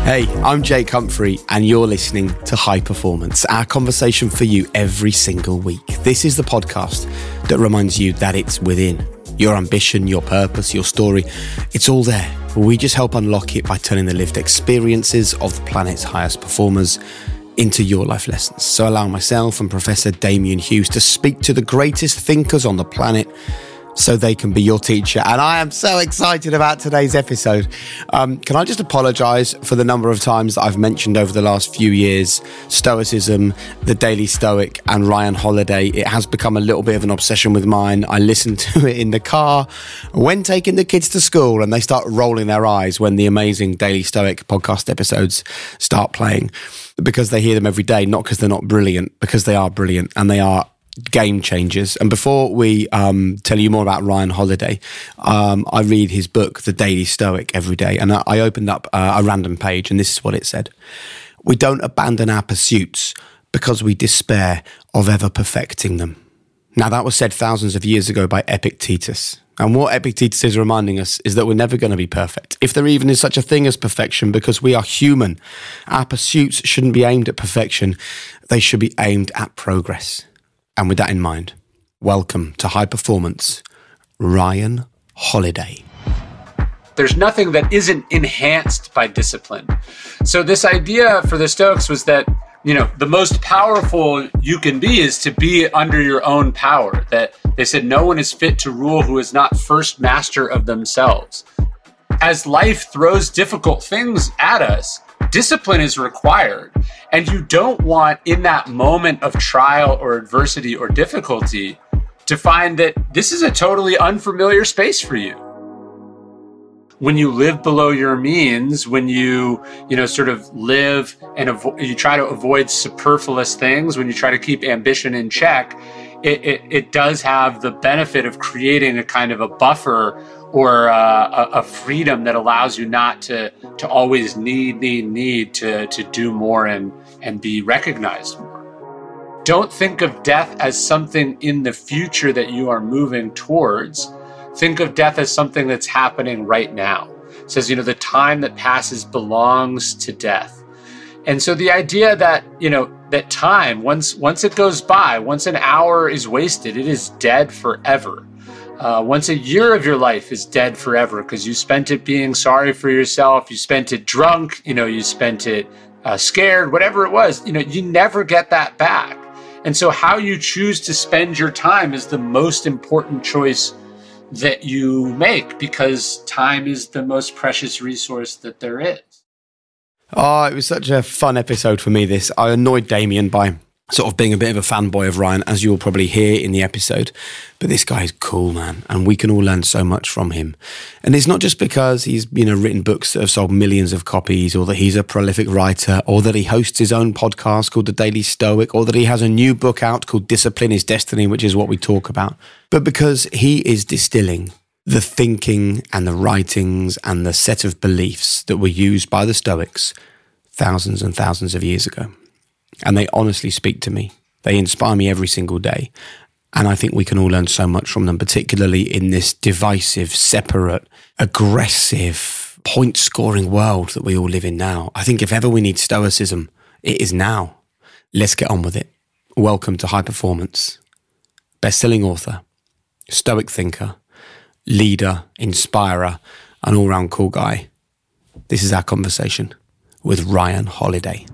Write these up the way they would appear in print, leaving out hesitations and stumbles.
Hey, I'm Jake Humphrey, and you're listening to High Performance, our conversation for you every single week. This is the podcast that reminds you that it's within. Your ambition, your purpose, your story, it's all there. We just help unlock it by turning the lived experiences of the planet's highest performers into your life lessons. So allow myself and Professor Damian Hughes to speak to the greatest thinkers on the planet so they can be your teacher. And I am so excited about today's episode. Can I just apologise for the number of times that I've mentioned over the last few years Stoicism, the Daily Stoic and Ryan Holiday. It has become a little bit of an obsession with mine. I listen to it in the car when taking the kids to school, and they start rolling their eyes when the amazing Daily Stoic podcast episodes start playing, because they hear them every day, not because they're not brilliant, because they are brilliant and they are game changers. And before we tell you more about Ryan Holiday, I read his book, The Daily Stoic, every day. And I opened up a random page, and this is what it said. We don't abandon our pursuits because we despair of ever perfecting them. Now, that was said thousands of years ago by Epictetus. And what Epictetus is reminding us is that we're never going to be perfect, if there even is such a thing as perfection, because we are human. Our pursuits shouldn't be aimed at perfection. They should be aimed at progress. And with that in mind, welcome to High Performance, Ryan Holiday. There's nothing that isn't enhanced by discipline. So this idea for the Stoics was that, the most powerful you can be is to be under your own power. That they said no one is fit to rule who is not first master of themselves. As life throws difficult things at us, discipline is required. And you don't want, in that moment of trial or adversity or difficulty, to find that this is a totally unfamiliar space for you. When you live below your means, when you sort of live and you try to avoid superfluous things, when you try to keep ambition in check, it does have the benefit of creating a kind of a buffer or a freedom that allows you not to always need to do more and be recognized more. Don't think of death as something in the future that you are moving towards. Think of death as something that's happening right now. It says, the time that passes belongs to death. And so the idea that, that time, once it goes by, once an hour is wasted, it is dead forever. Once a year of your life is dead forever because you spent it being sorry for yourself, you spent it drunk, you spent it scared, whatever it was, you never get that back. And so how you choose to spend your time is the most important choice that you make, because time is the most precious resource that there is. Oh, it was such a fun episode for me, this. I annoyed Damian by sort of being a bit of a fanboy of Ryan, as you'll probably hear in the episode. But this guy is cool, man, and we can all learn so much from him. And it's not just because he's, written books that have sold millions of copies, or that he's a prolific writer, or that he hosts his own podcast called The Daily Stoic, or that he has a new book out called Discipline is Destiny, which is what we talk about. But because he is distilling the thinking and the writings and the set of beliefs that were used by the Stoics thousands and thousands of years ago. And they honestly speak to me. They inspire me every single day. And I think we can all learn so much from them, particularly in this divisive, separate, aggressive, point-scoring world that we all live in now. I think if ever we need stoicism, it is now. Let's get on with it. Welcome to High Performance. Best-selling author, stoic thinker, leader, inspirer, an all-round cool guy. This is our conversation with Ryan Holiday.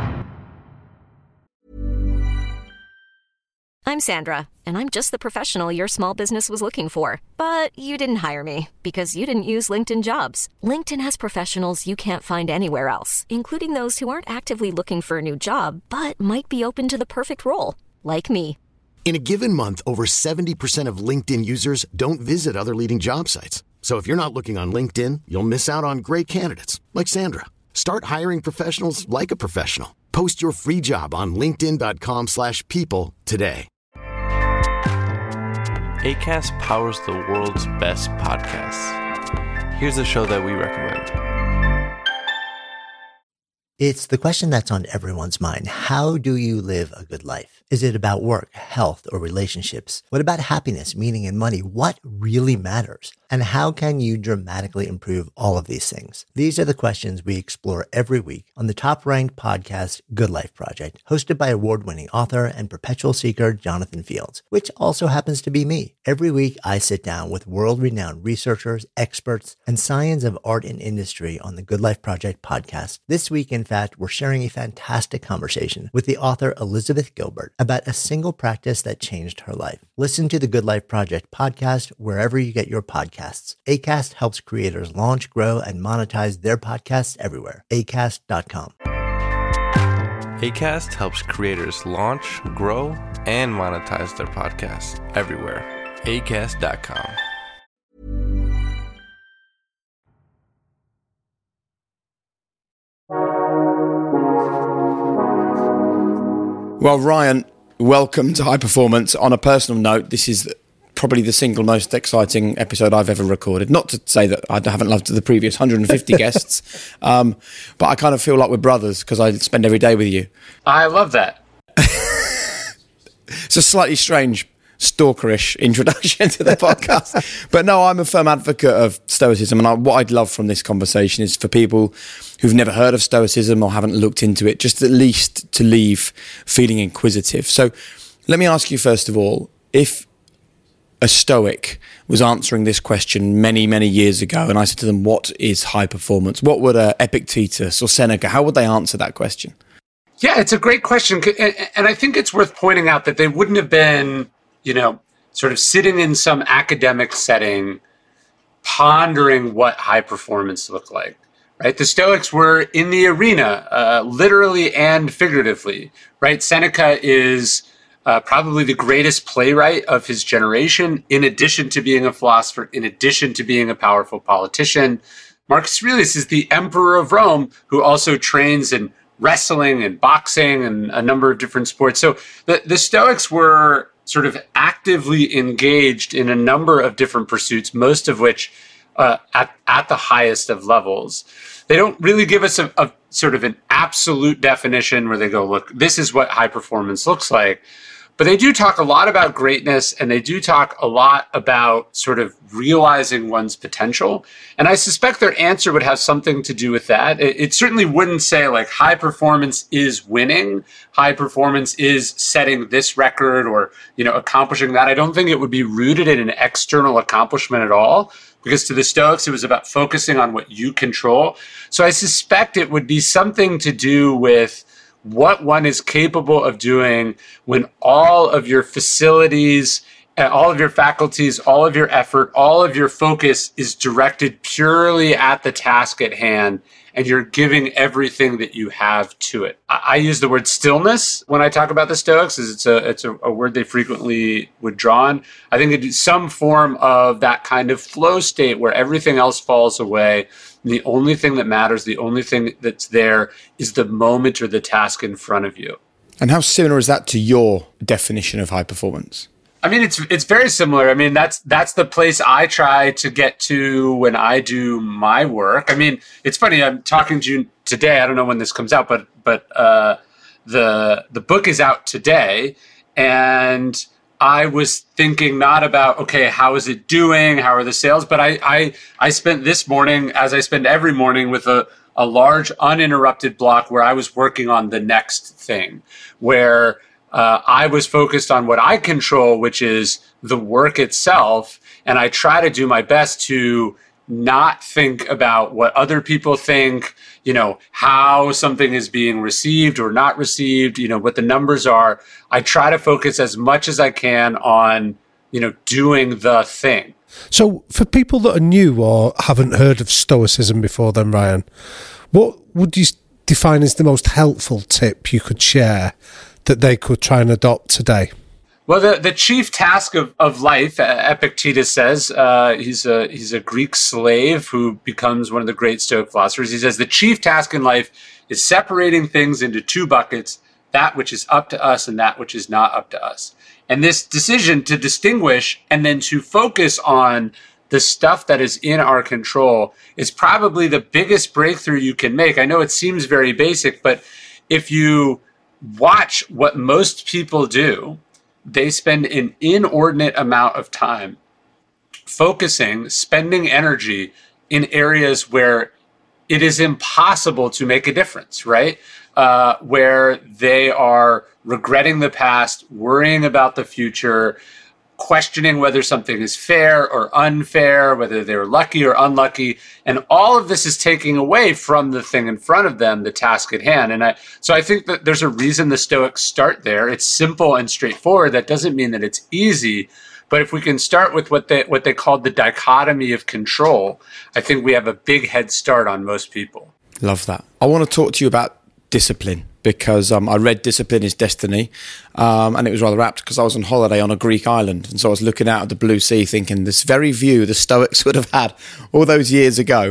I'm Sandra, and I'm just the professional your small business was looking for. But you didn't hire me because you didn't use LinkedIn Jobs. LinkedIn has professionals you can't find anywhere else, including those who aren't actively looking for a new job, but might be open to the perfect role, like me. In a given month, over 70% of LinkedIn users don't visit other leading job sites. So if you're not looking on LinkedIn, you'll miss out on great candidates like Sandra. Start hiring professionals like a professional. Post your free job on linkedin.com/people today. Acast powers the world's best podcasts. Here's a show that we recommend. It's the question that's on everyone's mind. How do you live a good life? Is it about work, health, or relationships? What about happiness, meaning, and money? What really matters? And how can you dramatically improve all of these things? These are the questions we explore every week on the top-ranked podcast, Good Life Project, hosted by award-winning author and perpetual seeker Jonathan Fields, which also happens to be me. Every week, I sit down with world-renowned researchers, experts, and science of art and industry on the Good Life Project podcast. This week, in fact, we're sharing a fantastic conversation with the author Elizabeth Gilbert about a single practice that changed her life. Listen to the Good Life Project podcast wherever you get your podcasts. Acast helps creators launch, grow, and monetize their podcasts everywhere. Acast.com. Acast helps creators launch, grow, and monetize their podcasts everywhere. Acast.com. Well, Ryan, welcome to High Performance. On a personal note, this is probably the single most exciting episode I've ever recorded. Not to say that I haven't loved the previous 150 guests, but I kind of feel like we're brothers because I spend every day with you. I love that. It's a slightly strange, stalkerish introduction to the podcast. But no, I'm a firm advocate of Stoicism. And what I'd love from this conversation is for people who've never heard of Stoicism or haven't looked into it, just at least to leave feeling inquisitive. So let me ask you, first of all, if a Stoic was answering this question many, many years ago, and I said to them, what is high performance? What would Epictetus or Seneca, how would they answer that question? Yeah, it's a great question. And I think it's worth pointing out that they wouldn't have been, sort of sitting in some academic setting, pondering what high performance looked like, right? The Stoics were in the arena, literally and figuratively, right? Seneca is probably the greatest playwright of his generation, in addition to being a philosopher, in addition to being a powerful politician. Marcus Aurelius is the emperor of Rome, who also trains in wrestling and boxing and a number of different sports. So the Stoics were sort of actively engaged in a number of different pursuits, most of which at the highest of levels. They don't really give us a sort of an absolute definition where they go, look, this is what high performance looks like. But they do talk a lot about greatness, and they do talk a lot about sort of realizing one's potential. And I suspect their answer would have something to do with that. It certainly wouldn't say like high performance is winning, high performance is setting this record or, accomplishing that. I don't think it would be rooted in an external accomplishment at all, because to the Stoics, it was about focusing on what you control. So I suspect it would be something to do with what one is capable of doing when all of your facilities, all of your faculties, all of your effort, all of your focus is directed purely at the task at hand, and you're giving everything that you have to it. I use the word stillness when I talk about the Stoics, as it's a word they frequently would draw on. I think it's some form of that kind of flow state where everything else falls away. The only thing that matters, the only thing that's there is the moment or the task in front of you. And how similar is that to your definition of high performance? I mean, it's very similar. I mean, that's the place I try to get to when I do my work. I mean, it's funny. I'm talking to you today. I don't know when this comes out, but the book is out today, and I was thinking not about, okay, how is it doing? How are the sales? But I spent this morning, as I spend every morning, with a large uninterrupted block where I was working on the next thing, where I was focused on what I control, which is the work itself. And I try to do my best to not think about what other people think, how something is being received or not received, what the numbers are. I try to focus as much as I can on, doing the thing. So for people that are new or haven't heard of Stoicism before then, Ryan, what would you define as the most helpful tip you could share that they could try and adopt today? Well, the chief task of life, Epictetus says, he's a Greek slave who becomes one of the great Stoic philosophers. He says the chief task in life is separating things into two buckets, that which is up to us and that which is not up to us. And this decision to distinguish and then to focus on the stuff that is in our control is probably the biggest breakthrough you can make. I know it seems very basic, but if you watch what most people do, they spend an inordinate amount of time spending energy in areas where it is impossible to make a difference, right? Where they are regretting the past, worrying about the future, questioning whether something is fair or unfair, whether they're lucky or unlucky. And all of this is taking away from the thing in front of them, the task at hand. And so I think that there's a reason the Stoics start there. It's simple and straightforward. That doesn't mean that it's easy. But if we can start with what they called the dichotomy of control, I think we have a big head start on most people. Love that. I want to talk to you about discipline, because I read Discipline is Destiny, and it was rather apt because I was on holiday on a Greek island, and so I was looking out at the blue sea thinking this very view the Stoics would have had all those years ago.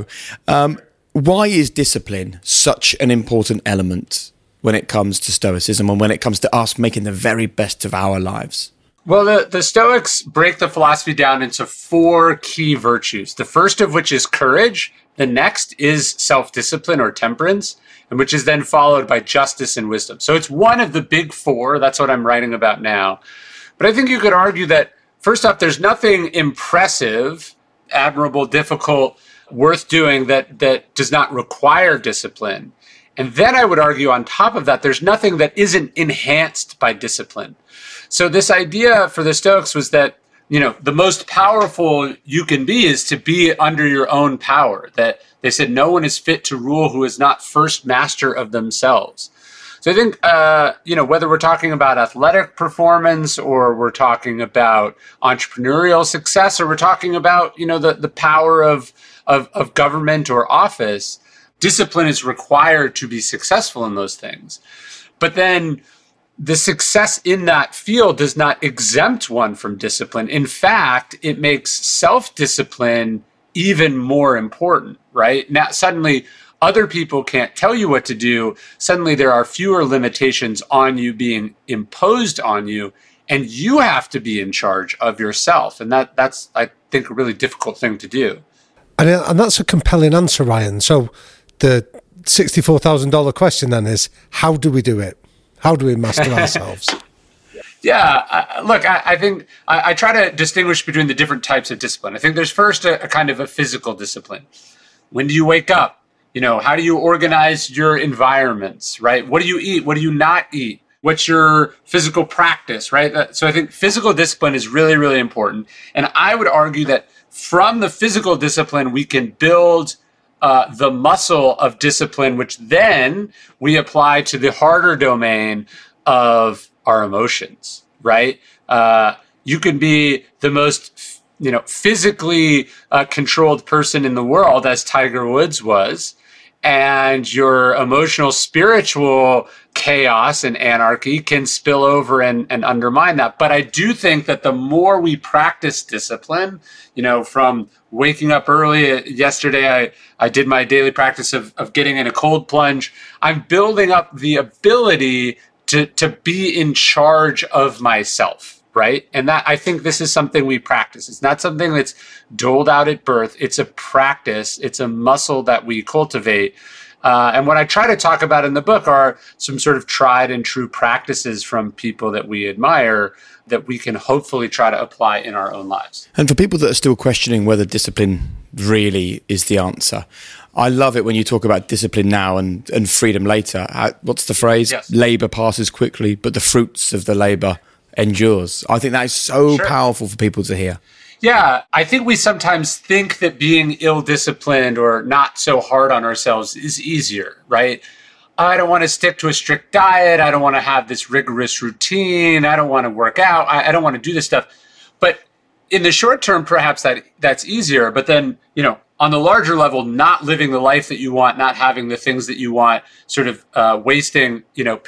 Why is discipline such an important element when it comes to Stoicism and when it comes to us making the very best of our lives? Well, the Stoics break the philosophy down into 4 key virtues, the first of which is courage. The next is self-discipline or temperance, and which is then followed by justice and wisdom. So it's one of the big 4. That's what I'm writing about now. But I think you could argue that, first off, there's nothing impressive, admirable, difficult, worth doing that does not require discipline. And then I would argue on top of that, there's nothing that isn't enhanced by discipline. So this idea for the Stoics was that, the most powerful you can be is to be under your own power. That they said no one is fit to rule who is not first master of themselves. So I think, whether we're talking about athletic performance or we're talking about entrepreneurial success or we're talking about, the power of government or office, discipline is required to be successful in those things. But then the success in that field does not exempt one from discipline. In fact, it makes self-discipline even more important, right? Now, suddenly, other people can't tell you what to do. Suddenly, there are fewer limitations on you being imposed on you, and you have to be in charge of yourself. And that's, I think, a really difficult thing to do. And that's a compelling answer, Ryan. So the $64,000 question then is, how do we do it? How do we master ourselves? Yeah, look, I think I try to distinguish between the different types of discipline. I think there's first a kind of a physical discipline. When do you wake up? How do you organize your environments, right? What do you eat? What do you not eat? What's your physical practice, right? So I think physical discipline is really, really important. And I would argue that from the physical discipline, we can build the muscle of discipline, which then we apply to the harder domain of our emotions, right? You can be the most, physically controlled person in the world, as Tiger Woods was, and your emotional, spiritual chaos and anarchy can spill over and undermine that. But I do think that the more we practice discipline, from waking up early, yesterday I did my daily practice of getting in a cold plunge. I'm building up the ability to be in charge of myself, right? And that, I think this is something we practice. It's not something that's doled out at birth. It's a practice. It's a muscle that we cultivate. And what I try to talk about in the book are some sort of tried and true practices from people that we admire that we can hopefully try to apply in our own lives. And for people that are still questioning whether discipline really is the answer, I love it when you talk about discipline now and freedom later. What's the phrase? Yes. Labor passes quickly, but the fruits of the labor endures. I think that is so powerful for people to hear. Yeah, I think we sometimes think that being ill-disciplined or not so hard on ourselves is easier, right? I don't want to stick to a strict diet. I don't want to have this rigorous routine. I don't want to work out. I don't want to do this stuff. But in the short term, perhaps that's easier. But then, on the larger level, not living the life that you want, not having the things that you want, sort of wasting,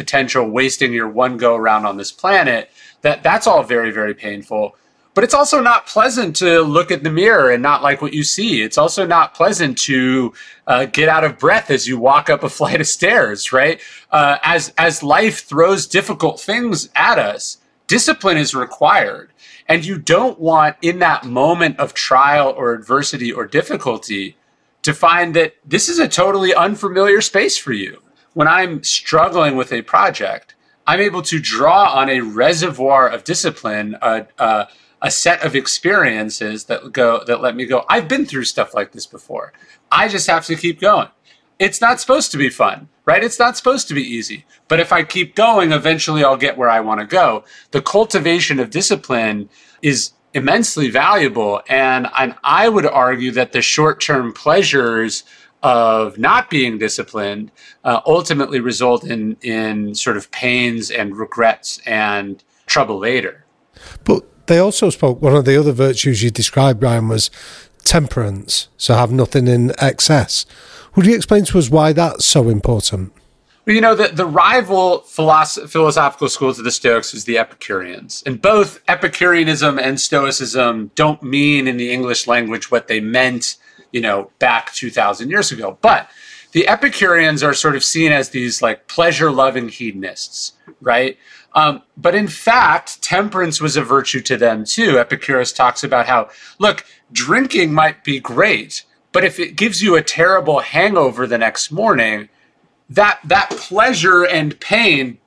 wasting your one go around on this planet, that's all very, very painful. But it's also not pleasant to look at the mirror and not like what you see. It's also not pleasant to get out of breath as you walk up a flight of stairs, right? As life throws difficult things at us, discipline is required. And you don't want in that moment of trial or adversity or difficulty to find that this is a totally unfamiliar space for you. When I'm struggling with a project, I'm able to draw on a reservoir of discipline, a set of experiences that let me go, I've been through stuff like this before. I just have to keep going. It's not supposed to be fun, right? It's not supposed to be easy. But if I keep going, eventually I'll get where I want to go. The cultivation of discipline is immensely valuable. And I would argue that the short-term pleasures of not being disciplined ultimately result in sort of pains and regrets and trouble later. But they also spoke, one of the other virtues you described, Ryan, was temperance, so have nothing in excess. Would you explain to us why that's so important? Well, you know, the rival philosophical schools of the Stoics was the Epicureans. And both Epicureanism and Stoicism don't mean in the English language what they meant, you know, back 2,000 years ago. But the Epicureans are sort of seen as these like pleasure-loving hedonists, right? But in fact, temperance was a virtue to them too. Epicurus talks about how, look, drinking might be great, but if it gives you a terrible hangover the next morning, that pleasure and pain,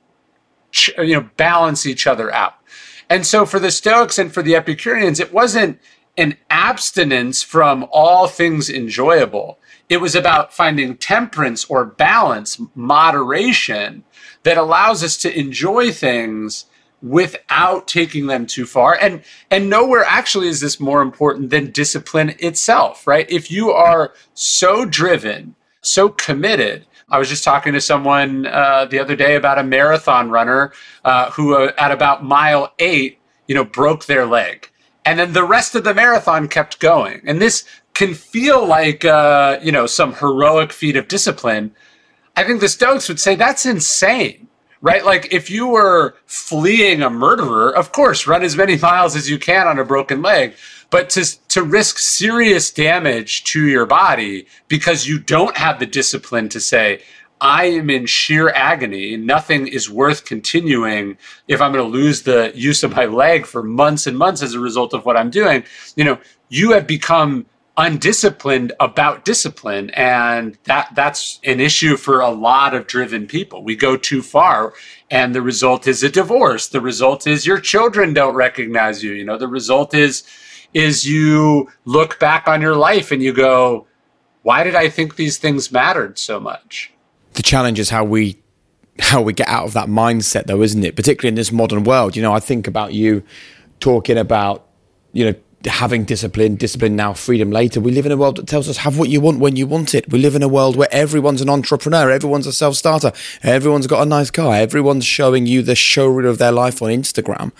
balance each other out. And so for the Stoics and for the Epicureans, it wasn't an abstinence from all things enjoyable. It was about finding temperance or balance, moderation, that allows us to enjoy things without taking them too far. And nowhere actually is this more important than discipline itself, right? If you are so driven, so committed. I was just talking to someone the other day about a marathon runner who at about mile 8, broke their leg. And then the rest of the marathon kept going. And this can feel like, some heroic feat of discipline. I think the Stoics would say that's insane, right? Like if you were fleeing a murderer, of course, run as many miles as you can on a broken leg. But to risk serious damage to your body because you don't have the discipline to say, I am in sheer agony, nothing is worth continuing if I'm going to lose the use of my leg for months and months as a result of what I'm doing, you have become undisciplined about discipline. And that's an issue for a lot of driven people. We go too far and the result is a divorce. The result is your children don't recognize you. The result is you look back on your life and you go, why did I think these things mattered so much? The challenge is how we get out of that mindset, though, isn't it? Particularly in this modern world. I think about you talking about, having discipline now, freedom later. We live in a world that tells us have what you want when you want it. We live in a world where everyone's an entrepreneur, everyone's a self-starter, everyone's got a nice car, everyone's showing you the showreel of their life on Instagram.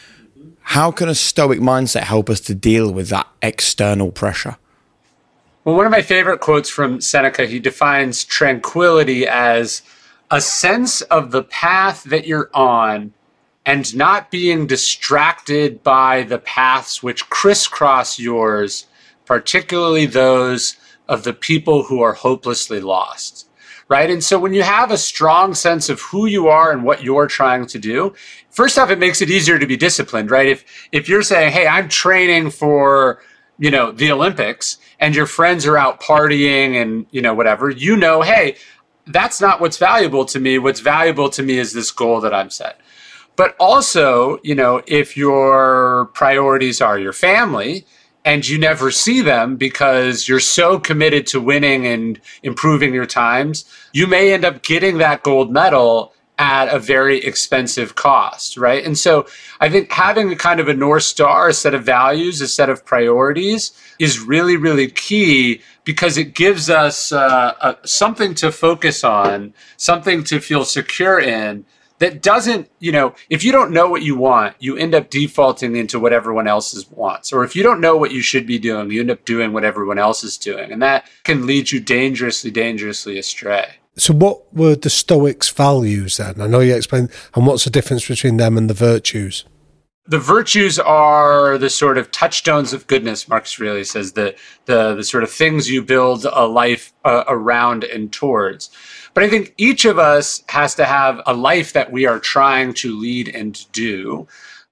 How can a Stoic mindset help us to deal with that external pressure? Well, one of my favorite quotes from Seneca, he defines tranquility as a sense of the path that you're on and not being distracted by the paths which crisscross yours, particularly those of the people who are hopelessly lost, right? And so when you have a strong sense of who you are and what you're trying to do, first off, it makes it easier to be disciplined, right? If you're saying, hey, I'm training for, the Olympics and your friends are out partying and, whatever, hey, that's not what's valuable to me. What's valuable to me is this goal that I'm set. But also, if your priorities are your family and you never see them because you're so committed to winning and improving your times, you may end up getting that gold medal at a very expensive cost, right? And so I think having a kind of a North Star, a set of values, a set of priorities is really, really key because it gives us something to focus on, something to feel secure in. That doesn't, if you don't know what you want, you end up defaulting into what everyone else wants. Or if you don't know what you should be doing, you end up doing what everyone else is doing. And that can lead you dangerously, dangerously astray. So what were the Stoics' values then? I know you explained, and what's the difference between them and the virtues? The virtues are the sort of touchstones of goodness, Marcus Aurelius says, the sort of things you build a life around and towards. But I think each of us has to have a life that we are trying to lead and do.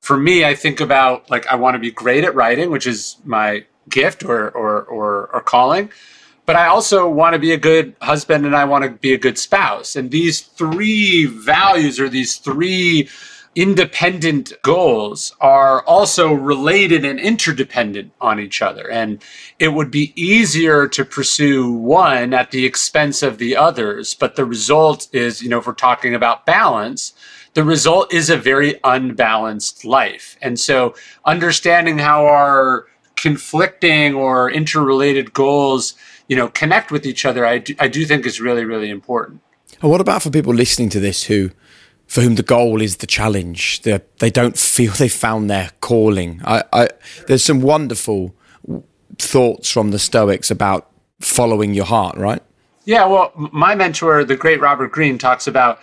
For me, I think about like, I want to be great at writing, which is my gift or calling. But I also want to be a good husband and I want to be a good spouse. And these three values or these three independent goals are also related and interdependent on each other. And it would be easier to pursue one at the expense of the others. But the result is, if we're talking about balance, the result is a very unbalanced life. And so understanding how our conflicting or interrelated goals connect with each other, I do think is really, really important. And what about for people listening to this for whom the goal is the challenge? They don't feel they've found their calling. There's some wonderful thoughts from the Stoics about following your heart, right? Yeah, well, my mentor, the great Robert Greene, talks about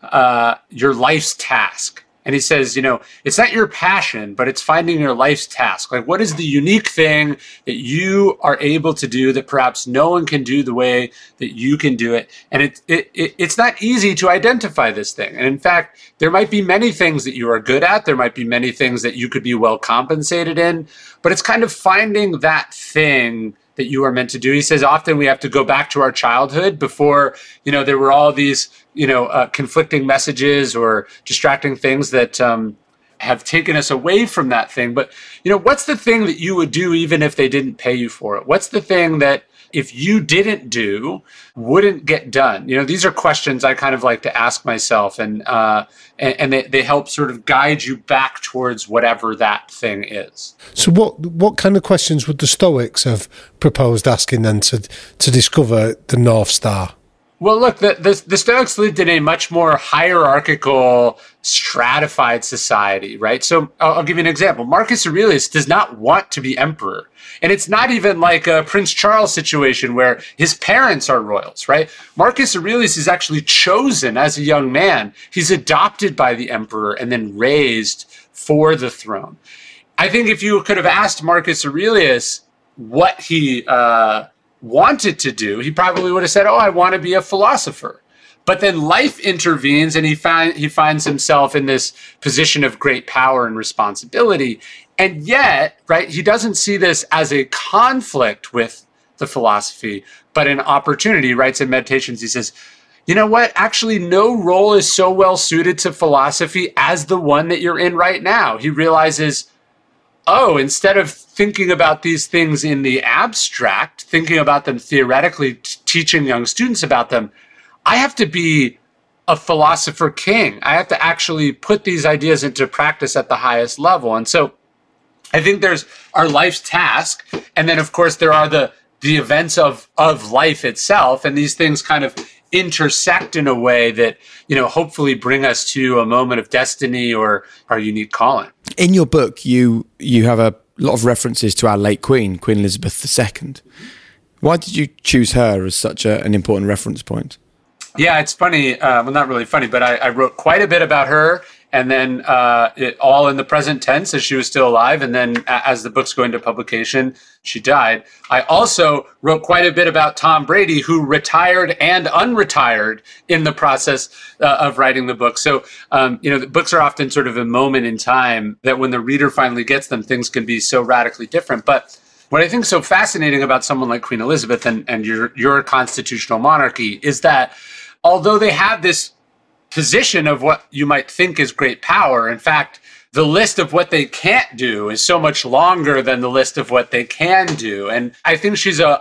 your life's task. And he says, it's not your passion, but it's finding your life's task. Like, what is the unique thing that you are able to do that perhaps no one can do the way that you can do it? And it's not easy to identify this thing. And in fact, there might be many things that you are good at. There might be many things that you could be well compensated in. But it's kind of finding that thing that you are meant to do. He says often we have to go back to our childhood before, there were all these, conflicting messages or distracting things that have taken us away from that thing. But, what's the thing that you would do even if they didn't pay you for it? What's the thing that if you didn't do, wouldn't get done? These are questions I kind of like to ask myself, and they help sort of guide you back towards whatever that thing is. So what kind of questions would the Stoics have proposed asking then to discover the North Star? Well, look, the Stoics lived in a much more hierarchical, stratified society, right? So I'll give you an example. Marcus Aurelius does not want to be emperor. And it's not even like a Prince Charles situation where his parents are royals, right? Marcus Aurelius is actually chosen as a young man. He's adopted by the emperor and then raised for the throne. I think if you could have asked Marcus Aurelius what he wanted to do, he probably would have said, I want to be a philosopher. But then life intervenes and he finds himself in this position of great power and responsibility. And yet, right, he doesn't see this as a conflict with the philosophy, but an opportunity. He writes in Meditations, he says, you know what? Actually, no role is so well suited to philosophy as the one that you're in right now. He realizes, instead of thinking about these things in the abstract, thinking about them theoretically, teaching young students about them, I have to be a philosopher king. I have to actually put these ideas into practice at the highest level. And so I think there's our life's task. And then, of course, there are the events of life itself. And these things kind of intersect in a way that, hopefully bring us to a moment of destiny or our unique calling. In your book, you have a lot of references to our late Queen Elizabeth II. Why did you choose her as such an important reference point? Yeah, it's funny. Well, not really funny, but I wrote quite a bit about her, and then it all in the present tense as she was still alive. And then as the book's going to publication, she died. I also wrote quite a bit about Tom Brady, who retired and unretired in the process of writing the book. So, the books are often sort of a moment in time that when the reader finally gets them, things can be so radically different. But what I think is so fascinating about someone like Queen Elizabeth and your constitutional monarchy is that although they have this position of what you might think is great power, in fact, the list of what they can't do is so much longer than the list of what they can do. And I think she's was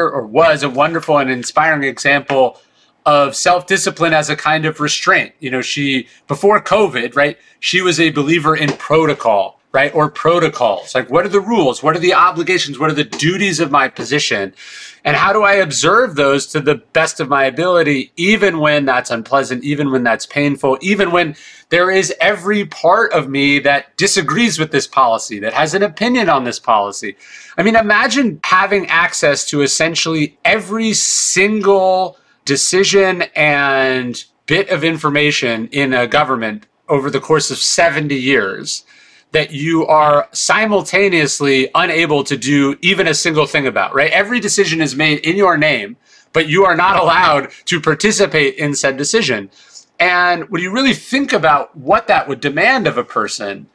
a wonderful and inspiring example of self-discipline as a kind of restraint. She, before COVID, right, she was a believer in protocol, right, or protocols. Like, what are the rules? What are the obligations? What are the duties of my position? And how do I observe those to the best of my ability, even when that's unpleasant, even when that's painful, even when there is every part of me that disagrees with this policy, that has an opinion on this policy? I mean, imagine having access to essentially every single decision and bit of information in a government over the course of 70 years that you are simultaneously unable to do even a single thing about, right? Every decision is made in your name, but you are not allowed to participate in said decision. And when you really think about what that would demand of a person,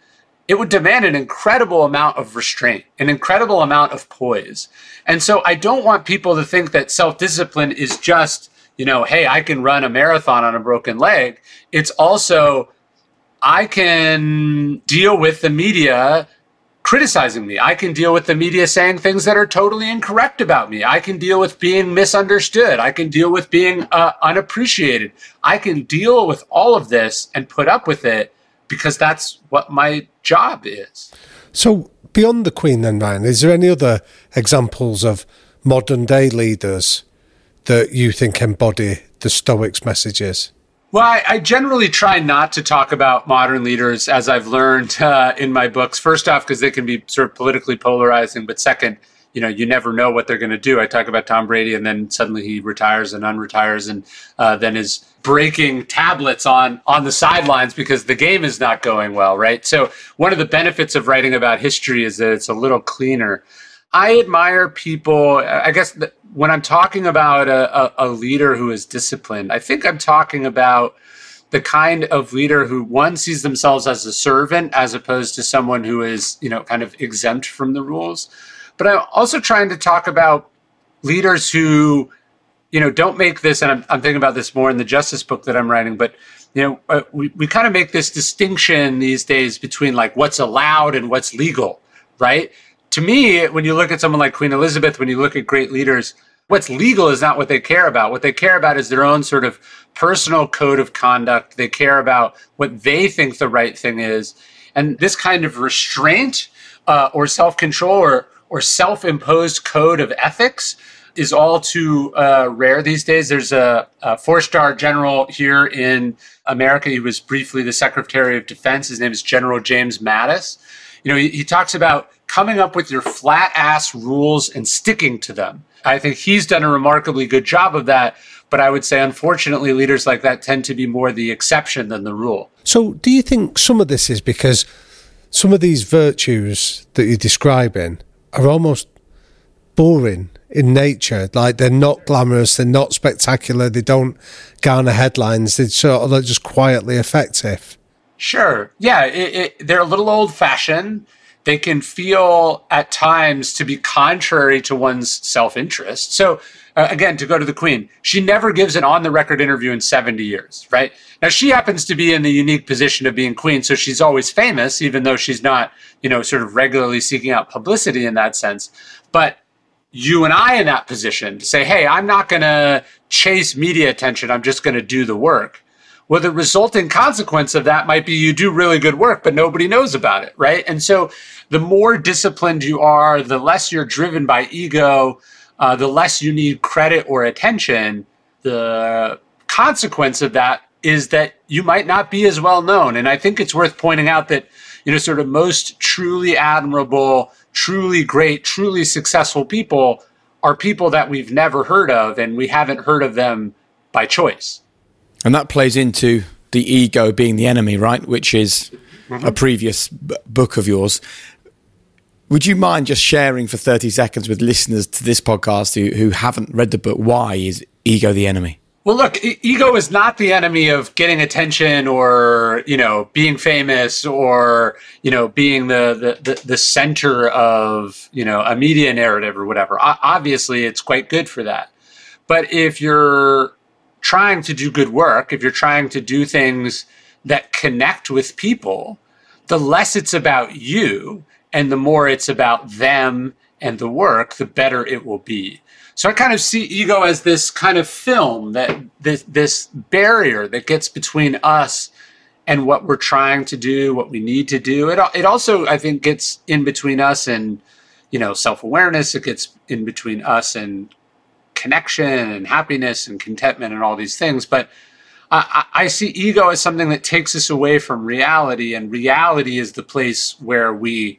it would demand an incredible amount of restraint, an incredible amount of poise. And so I don't want people to think that self-discipline is just, hey, I can run a marathon on a broken leg. It's also, I can deal with the media criticizing me. I can deal with the media saying things that are totally incorrect about me. I can deal with being misunderstood. I can deal with being unappreciated. I can deal with all of this and put up with it because that's what my job is. So beyond the Queen then, Ryan, is there any other examples of modern day leaders that you think embody the Stoics' messages? Well, I generally try not to talk about modern leaders, as I've learned in my books. First off, because they can be sort of politically polarizing. But second, you never know what they're going to do. I talk about Tom Brady, and then suddenly he retires and unretires, and then is breaking tablets on the sidelines because the game is not going well, right? So one of the benefits of writing about history is that it's a little cleaner. I admire people, I guess, when I'm talking about a leader who is disciplined, I think I'm talking about the kind of leader who, one, sees themselves as a servant as opposed to someone who is, kind of exempt from the rules. But I'm also trying to talk about leaders who, don't make this, and I'm thinking about this more in the Justice book that I'm writing, but, we kind of make this distinction these days between like what's allowed and what's legal, right? To me, when you look at someone like Queen Elizabeth, when you look at great leaders, what's legal is not what they care about. What they care about is their own sort of personal code of conduct. They care about what they think the right thing is. And this kind of restraint or self-control or self-imposed code of ethics is all too rare these days. There's a 4-star general here in America. He was briefly the Secretary of Defense. His name is General James Mattis. He talks about coming up with your flat-ass rules and sticking to them. I think he's done a remarkably good job of that, but I would say, unfortunately, leaders like that tend to be more the exception than the rule. So do you think some of this is because some of these virtues that you're describing are almost boring in nature? Like, they're not glamorous, they're not spectacular, they don't garner headlines, they're sort of just quietly effective. Sure. Yeah, they're a little old-fashioned. They can feel at times to be contrary to one's self-interest. So again, to go to the Queen, she never gives an on-the-record interview in 70 years, right? Now, she happens to be in the unique position of being Queen, so she's always famous, even though she's not, sort of regularly seeking out publicity in that sense. But you and I in that position to say, hey, I'm not going to chase media attention, I'm just going to do the work. Well, the resulting consequence of that might be you do really good work, but nobody knows about it, right? And so the more disciplined you are, the less you're driven by ego, the less you need credit or attention. The consequence of that is that you might not be as well known. And I think it's worth pointing out that, sort of most truly admirable, truly great, truly successful people are people that we've never heard of, and we haven't heard of them by choice. And that plays into the ego being the enemy, right? Which is a previous book of yours. Would you mind just sharing for 30 seconds with listeners to this podcast who haven't read the book, why is ego the enemy? Well, look, ego is not the enemy of getting attention or, being famous or, being the center of, a media narrative or whatever. Obviously, it's quite good for that. But if you're trying to do good work, if you're trying to do things that connect with people, the less it's about you and the more it's about them and the work, the better it will be. So I kind of see ego as this kind of film, that this barrier that gets between us and what we're trying to do, what we need to do. It also, I think, gets in between us and, self-awareness. It gets in between us and connection and happiness and contentment and all these things. But I see ego as something that takes us away from reality, and reality is the place where we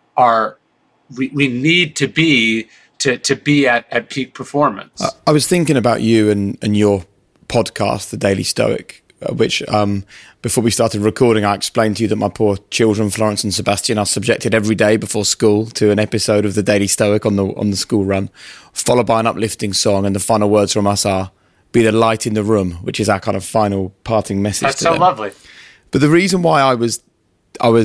need to be to be at peak performance. I was thinking about you and your podcast, The Daily Stoic, which before we started recording, I explained to you that my poor children, Florence and Sebastian, are subjected every day before school to an episode of The Daily Stoic on the school run, followed by an uplifting song, and the final words from us are, "Be the light in the room," which is our kind of final parting message. That's so lovely. But the reason why I was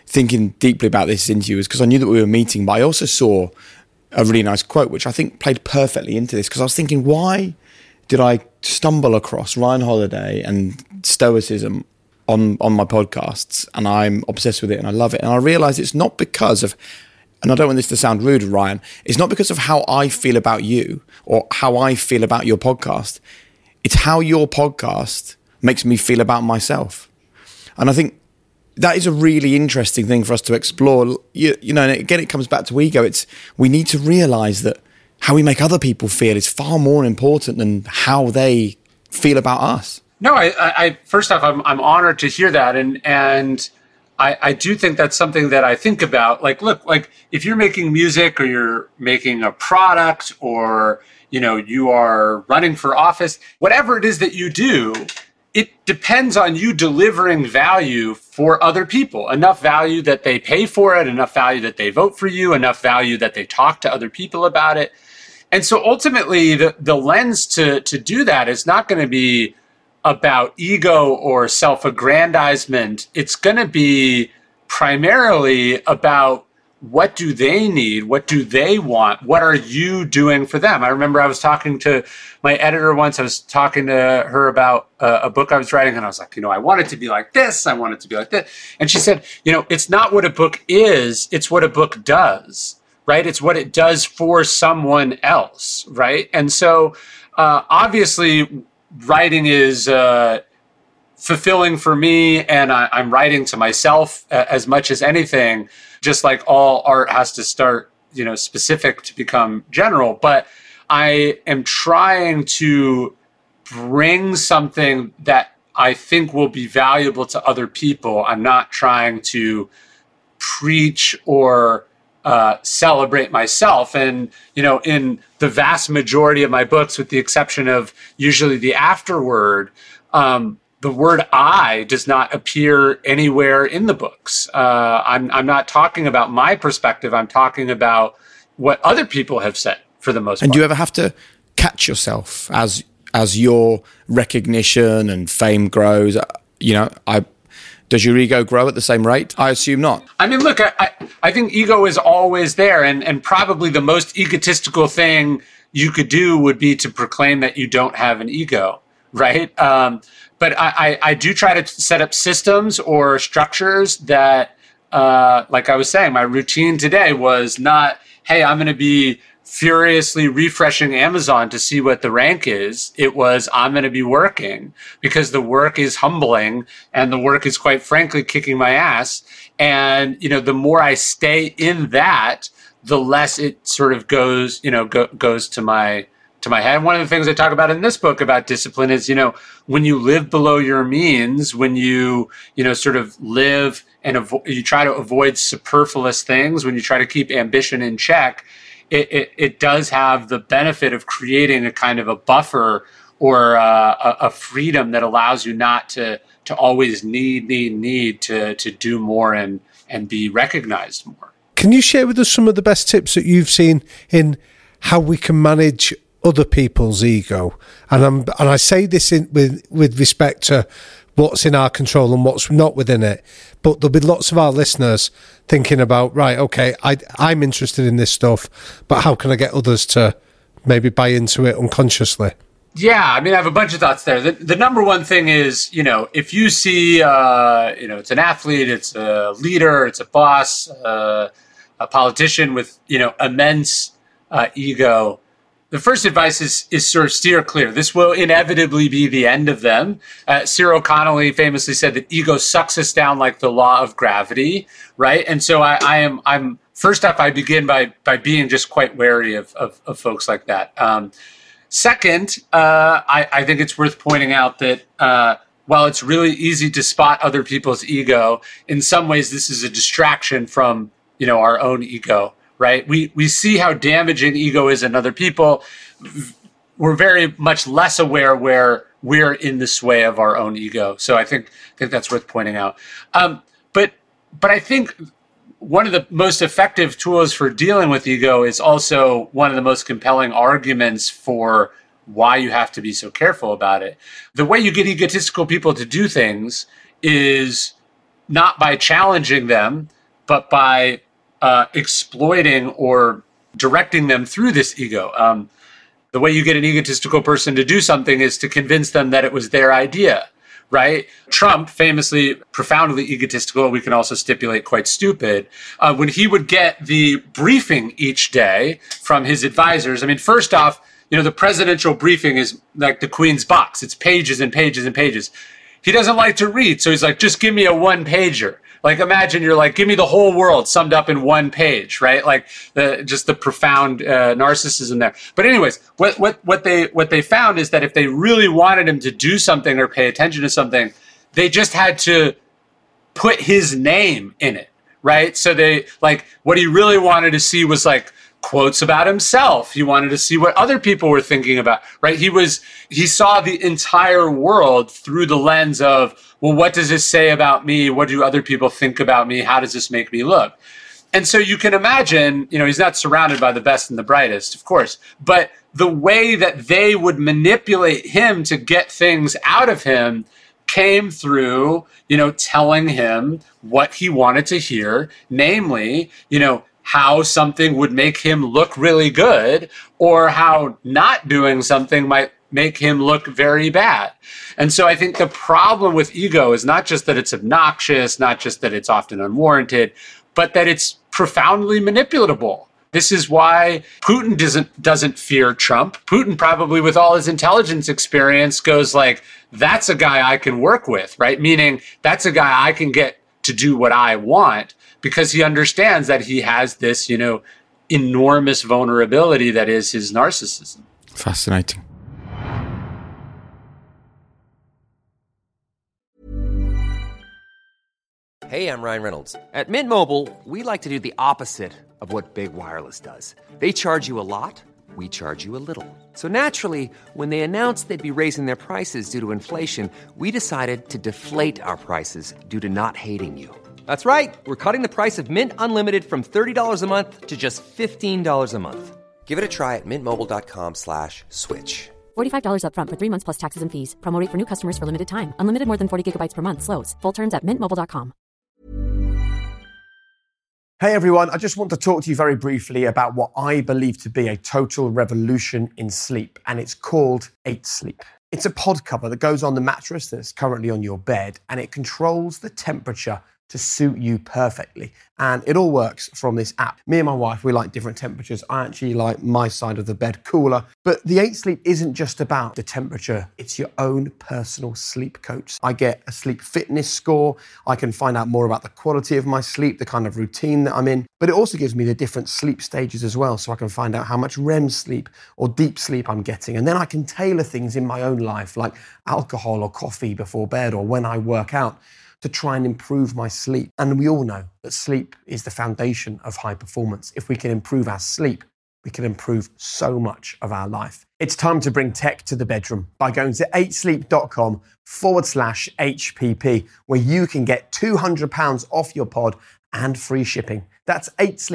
thinking deeply about this interview was because I knew that we were meeting, but I also saw a really nice quote, which I think played perfectly into this, because I was thinking, why did I stumble across Ryan Holiday and Stoicism on my podcasts? And I'm obsessed with it and I love it. And I realized it's not because of, and I don't want this to sound rude, Ryan, it's not because of how I feel about you or how I feel about your podcast. It's how your podcast makes me feel about myself. And I think that is a really interesting thing for us to explore. You know, and again, it comes back to ego. We need to realize that how we make other people feel is far more important than how they feel about us. No, I first off, I'm honored to hear that. And I do think that's something that I think about. Like, look, like if you're making music or you're making a product or, you know, you are running for office, whatever it is that you do, it depends on you delivering value for other people, enough value that they pay for it, enough value that they vote for you, enough value that they talk to other people about it. And so ultimately, the lens to do that is not going to be about ego or self-aggrandizement. It's going to be primarily about what do they need? What do they want? What are you doing for them? I remember I was talking to my editor once. I was talking to her about a book I was writing, and I was like, you know, I want it to be like this. I want it to be like this. And she said, you know, it's not what a book is, it's what a book does, right? It's what it does for someone else, right? And so obviously writing is fulfilling for me, and I'm writing to myself as much as anything. Just like all art has to start, you know, specific to become general. But I am trying to bring something that I think will be valuable to other people. I'm not trying to preach or celebrate myself. And, you know, in the vast majority of my books, with the exception of usually the afterword, the word I does not appear anywhere in the books. I'm not talking about my perspective. I'm talking about what other people have said for the most part. And do you ever have to catch yourself as your recognition and fame grows? You know, does your ego grow at the same rate? I assume not. I mean, look, I think ego is always there. And probably the most egotistical thing you could do would be to proclaim that you don't have an ego, right? But I do try to set up systems or structures that, like I was saying, my routine today was not, hey, I'm going to be furiously refreshing Amazon to see what the rank is. It was, I'm going to be working because the work is humbling and the work is, quite frankly, kicking my ass. And, you know, the more I stay in that, the less it sort of goes, you know, goes to my head. One of the things I talk about in this book about discipline is, you know, when you live below your means, when you know, sort of live and you try to avoid superfluous things, when you try to keep ambition in check, it does have the benefit of creating a kind of a buffer or a freedom that allows you not to always need to do more and be recognized more. Can you share with us some of the best tips that you've seen in how we can manage other people's ego? And I say this with respect to what's in our control and what's not within it. But there'll be lots of our listeners thinking about, right, okay, I'm interested in this stuff, but how can I get others to maybe buy into it unconsciously? Yeah, I mean, I have a bunch of thoughts there. The number one thing is, you know, if you see, you know, it's an athlete, it's a leader, it's a boss, a politician with, you know, immense ego, the first advice is sort of steer clear. This will inevitably be the end of them. Cyril Connolly famously said that ego sucks us down like the law of gravity, right? And so I'm first off, I begin by being just quite wary of folks like that. Second, I think it's worth pointing out that while it's really easy to spot other people's ego, in some ways this is a distraction from, you know, our own ego. Right? We see how damaging ego is in other people. We're very much less aware where we're in the sway of our own ego. So I think that's worth pointing out. But I think one of the most effective tools for dealing with ego is also one of the most compelling arguments for why you have to be so careful about it. The way you get egotistical people to do things is not by challenging them, but by exploiting or directing them through this ego. The way you get an egotistical person to do something is to convince them that it was their idea, right? Trump, famously profoundly egotistical, we can also stipulate quite stupid, when he would get the briefing each day from his advisors. I mean, first off, the presidential briefing is like the Queen's box. It's pages and pages and pages. He doesn't like to read, so he's like, just give me a one-pager. Like, imagine you're like, give me the whole world summed up in one page, right? Like, just the profound narcissism there. But anyways, what they found is that if they really wanted him to do something or pay attention to something, they just had to put his name in it, right? So they, like, what he really wanted to see was like quotes about himself. He wanted to see what other people were thinking about, right? He saw the entire world through the lens of, well, what does this say about me? What do other people think about me? How does this make me look? And so you can imagine, he's not surrounded by the best and the brightest, of course, but the way that they would manipulate him to get things out of him came through, telling him what he wanted to hear, namely, how something would make him look really good, or how not doing something might make him look very bad. And so I think the problem with ego is not just that it's obnoxious, not just that it's often unwarranted, but that it's profoundly manipulatable. This is why Putin doesn't fear Trump. Putin, probably with all his intelligence experience, goes like, that's a guy I can work with, right? Meaning that's a guy I can get to do what I want, because he understands that he has this, enormous vulnerability that is his narcissism. Fascinating. Hey, I'm Ryan Reynolds. At Mint Mobile, we like to do the opposite of what Big Wireless does. They charge you a lot, we charge you a little. So naturally, when they announced they'd be raising their prices due to inflation, we decided to deflate our prices due to not hating you. That's right. We're cutting the price of Mint Unlimited from $30 a month to just $15 a month. Give it a try at mintmobile.com/switch. $45 up front for 3 months plus taxes and fees. Promo rate for new customers for limited time. Unlimited more than 40 gigabytes per month. Slows full terms at mintmobile.com. Hey everyone, I just want to talk to you very briefly about what I believe to be a total revolution in sleep, and it's called 8 Sleep. It's a pod cover that goes on the mattress that's currently on your bed, and it controls the temperature to suit you perfectly. And it all works from this app. Me and my wife, we like different temperatures. I actually like my side of the bed cooler. But the 8 Sleep isn't just about the temperature. It's your own personal sleep coach. I get a sleep fitness score. I can find out more about the quality of my sleep, the kind of routine that I'm in. But it also gives me the different sleep stages as well. So I can find out how much REM sleep or deep sleep I'm getting. And then I can tailor things in my own life, like alcohol or coffee before bed or when I work out, to try and improve my sleep. And we all know that sleep is the foundation of high performance. If we can improve our sleep, we can improve so much of our life. It's time to bring tech to the bedroom by going to 8sleep.com/HPP, where you can get £200 off your pod and free shipping. That's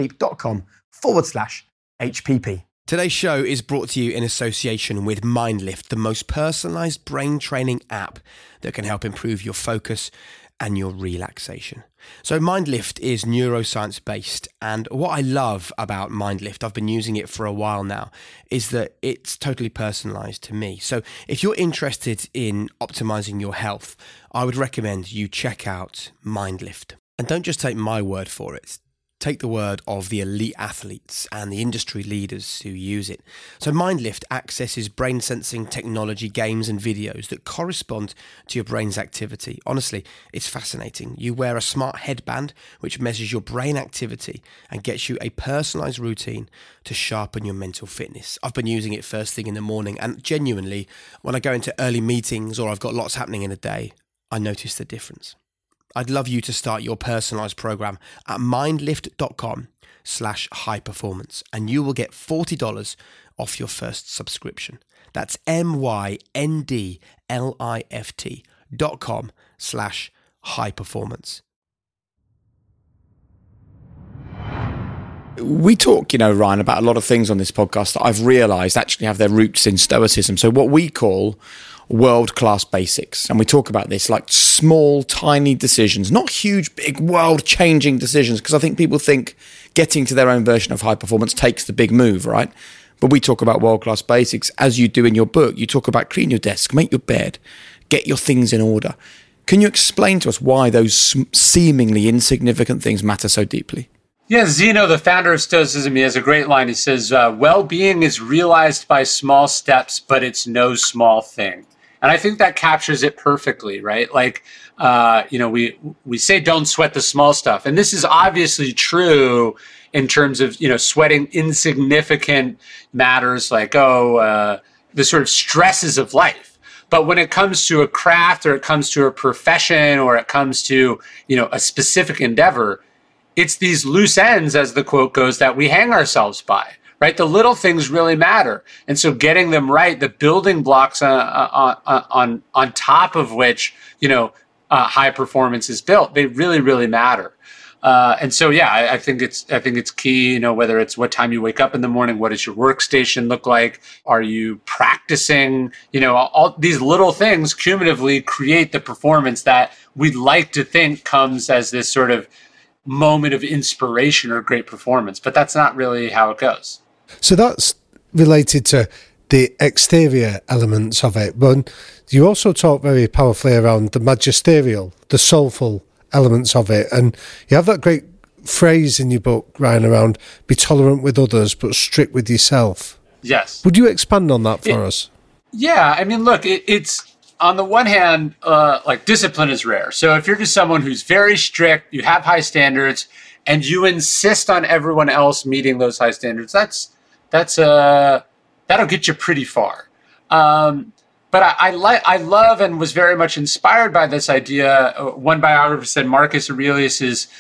8sleep.com/HPP. Today's show is brought to you in association with MindLift, the most personalized brain training app that can help improve your focus and your relaxation. So MindLift is neuroscience based, and what I love about MindLift, I've been using it for a while now, is that it's totally personalized to me. So if you're interested in optimizing your health, I would recommend you check out MindLift. And don't just take my word for it. Take the word of the elite athletes and the industry leaders who use it. So MindLift accesses brain sensing technology, games and videos that correspond to your brain's activity. Honestly, it's fascinating. You wear a smart headband which measures your brain activity and gets you a personalized routine to sharpen your mental fitness. I've been using it first thing in the morning, and genuinely, when I go into early meetings or I've got lots happening in a day, I notice the difference. I'd love you to start your personalized program at mindlift.com/high performance, and you will get $40 off your first subscription. That's MYNDLIFT.com/high performance. We talk, Ryan, about a lot of things on this podcast that I've realized actually have their roots in Stoicism. So what we call world-class basics. And we talk about this like small, tiny decisions, not huge, big, world-changing decisions, because I think people think getting to their own version of high performance takes the big move, right? But we talk about world-class basics, as you do in your book. You talk about clean your desk, make your bed, get your things in order. Can you explain to us why those seemingly insignificant things matter so deeply? Yeah, Zeno, the founder of Stoicism, he has a great line. He says, well-being is realized by small steps, but it's no small thing. And I think that captures it perfectly, right? Like, we say don't sweat the small stuff. And this is obviously true in terms of, sweating insignificant matters like, the sort of stresses of life. But when it comes to a craft, or it comes to a profession, or it comes to, a specific endeavor, it's these loose ends, as the quote goes, that we hang ourselves by, right? The little things really matter. And so getting them right, the building blocks on top of which, high performance is built, they really, really matter. And so, yeah, I think it's key, whether it's what time you wake up in the morning, what does your workstation look like? Are you practicing? All these little things cumulatively create the performance that we'd like to think comes as this sort of moment of inspiration or great performance, but that's not really how it goes. So that's related to the exterior elements of it, but you also talk very powerfully around the magisterial, the soulful elements of it, and you have that great phrase in your book, Ryan, around be tolerant with others but strict with yourself. Yes. Would you expand on that for us? Yeah, I mean, look, it's on the one hand, like discipline is rare. So if you're just someone who's very strict, you have high standards, and you insist on everyone else meeting those high standards, that'll get you pretty far. But I love and was very much inspired by this idea. One biographer said Marcus Aurelius's,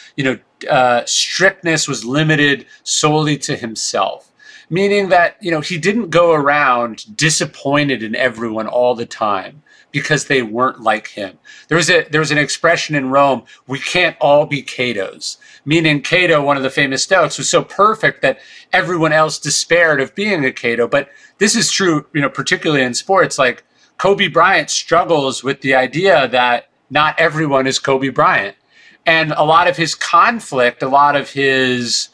strictness was limited solely to himself, meaning that, he didn't go around disappointed in everyone all the time because they weren't like him. There was an expression in Rome, we can't all be Catos, meaning Cato, one of the famous Stoics, was so perfect that everyone else despaired of being a Cato. But this is true, particularly in sports. Like Kobe Bryant struggles with the idea that not everyone is Kobe Bryant. And a lot of his conflict, a lot of his,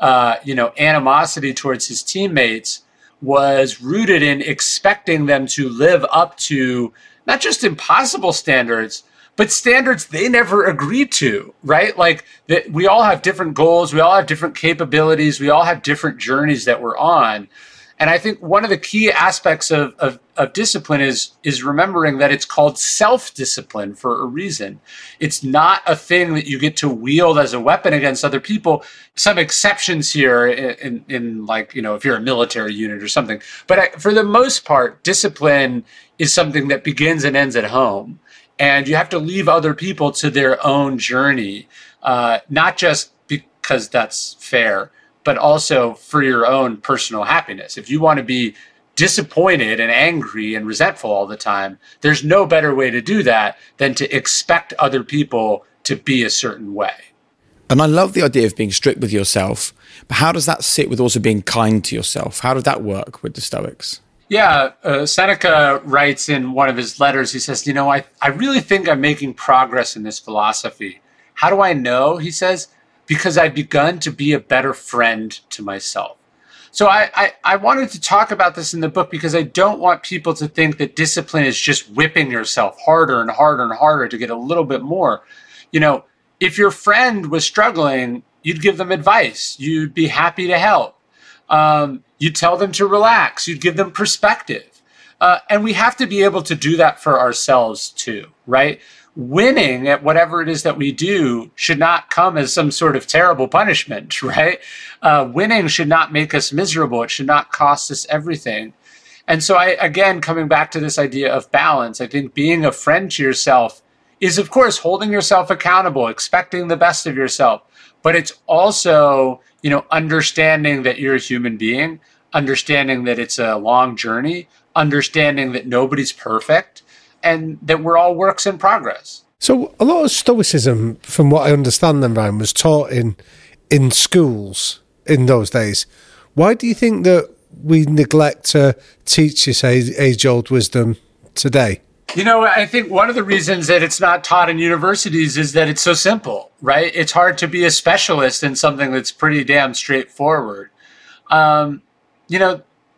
animosity towards his teammates was rooted in expecting them to live up to not just impossible standards, but standards they never agreed to, right? Like we all have different goals. We all have different capabilities. We all have different journeys that we're on. And I think one of the key aspects of discipline is remembering that it's called self-discipline for a reason. It's not a thing that you get to wield as a weapon against other people. Some exceptions here in like, if you're a military unit or something. But for the most part, discipline is something that begins and ends at home. And you have to leave other people to their own journey, not just because that's fair, but also for your own personal happiness. If you want to be disappointed and angry and resentful all the time, there's no better way to do that than to expect other people to be a certain way. And I love the idea of being strict with yourself, but how does that sit with also being kind to yourself? How did that work with the Stoics? Yeah, Seneca writes in one of his letters, he says, I really think I'm making progress in this philosophy. How do I know? He says, because I've begun to be a better friend to myself. So I wanted to talk about this in the book because I don't want people to think that discipline is just whipping yourself harder and harder and harder to get a little bit more. If your friend was struggling, you'd give them advice. You'd be happy to help. You'd tell them to relax. You'd give them perspective. And we have to be able to do that for ourselves too, right? Winning at whatever it is that we do should not come as some sort of terrible punishment, right? Winning should not make us miserable. It should not cost us everything. And so again, coming back to this idea of balance, I think being a friend to yourself is, of course, holding yourself accountable, expecting the best of yourself. But it's also, understanding that you're a human being, understanding that it's a long journey, understanding that nobody's perfect, and that we're all works in progress. So a lot of Stoicism, from what I understand then, Ryan, was taught in schools in those days. Why do you think that we neglect to teach this age-old wisdom today? You know, I think one of the reasons that it's not taught in universities is that it's so simple, right? It's hard to be a specialist in something that's pretty damn straightforward. You know,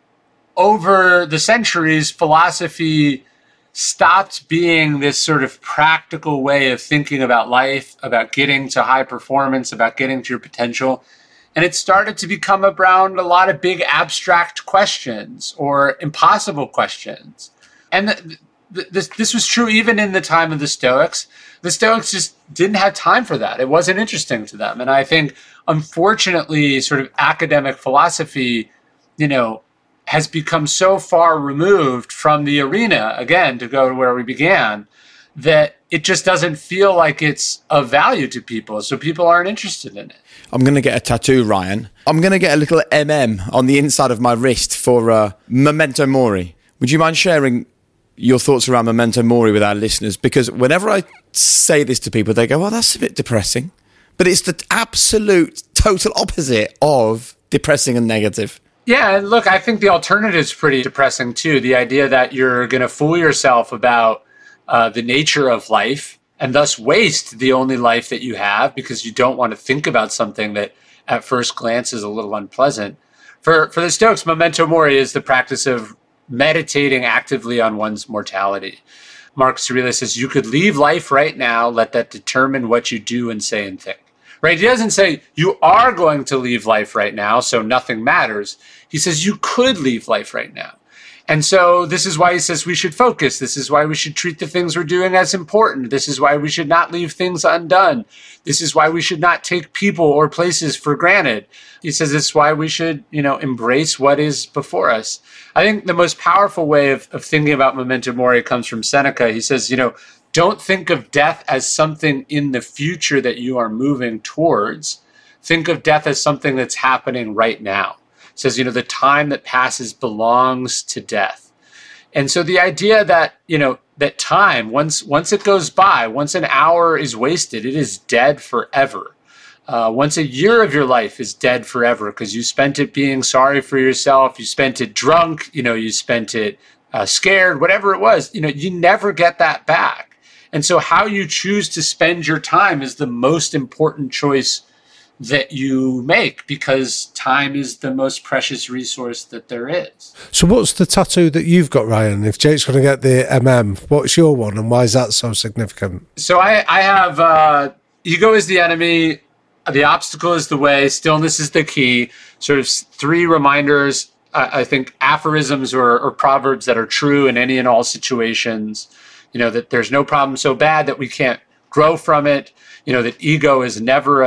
over the centuries, philosophy stopped being this sort of practical way of thinking about life, about getting to high performance, about getting to your potential. And it started to become around a lot of big abstract questions or impossible questions. And this was true even in the time of the Stoics. The Stoics just didn't have time for that. It wasn't interesting to them. And I think, unfortunately, sort of academic philosophy, you know, has become so far removed from the arena, again, to go to where we began, that it just doesn't feel like it's of value to people. So people aren't interested in it. I'm going to get a tattoo, Ryan. I'm going to get a little MM on the inside of my wrist for Memento Mori. Would you mind sharing your thoughts around Memento Mori with our listeners? Because whenever I say this to people, they go, well, that's a bit depressing. But it's the absolute total opposite of depressing and negative. Yeah, and look, I think the alternative is pretty depressing too. The idea that you're going to fool yourself about the nature of life and thus waste the only life that you have because you don't want to think about something that at first glance is a little unpleasant. For the Stoics, Memento Mori is the practice of meditating actively on one's mortality. Marcus Aurelius says, you could leave life right now, let that determine what you do and say and think. Right? He doesn't say you are going to leave life right now, so nothing matters. He says you could leave life right now. And so this is why he says we should focus. This is why we should treat the things we're doing as important. This is why we should not leave things undone. This is why we should not take people or places for granted. He says it's why we should, embrace what is before us. I think the most powerful way of thinking about Memento Mori comes from Seneca. He says, don't think of death as something in the future that you are moving towards. Think of death as something that's happening right now. It says, the time that passes belongs to death. And so the idea that, that time, once it goes by, once an hour is wasted, it is dead forever. Once a year of your life is dead forever because you spent it being sorry for yourself, you spent it drunk, you spent it scared, whatever it was, you never get that back. And so how you choose to spend your time is the most important choice that you make because time is the most precious resource that there is. So what's the tattoo that you've got, Ryan? If Jake's going to get the MM, what's your one and why is that so significant? So I have ego is the enemy, the obstacle is the way, stillness is the key, sort of 3 reminders, I think aphorisms or proverbs that are true in any and all situations. That there's no problem so bad that we can't grow from it, that ego is never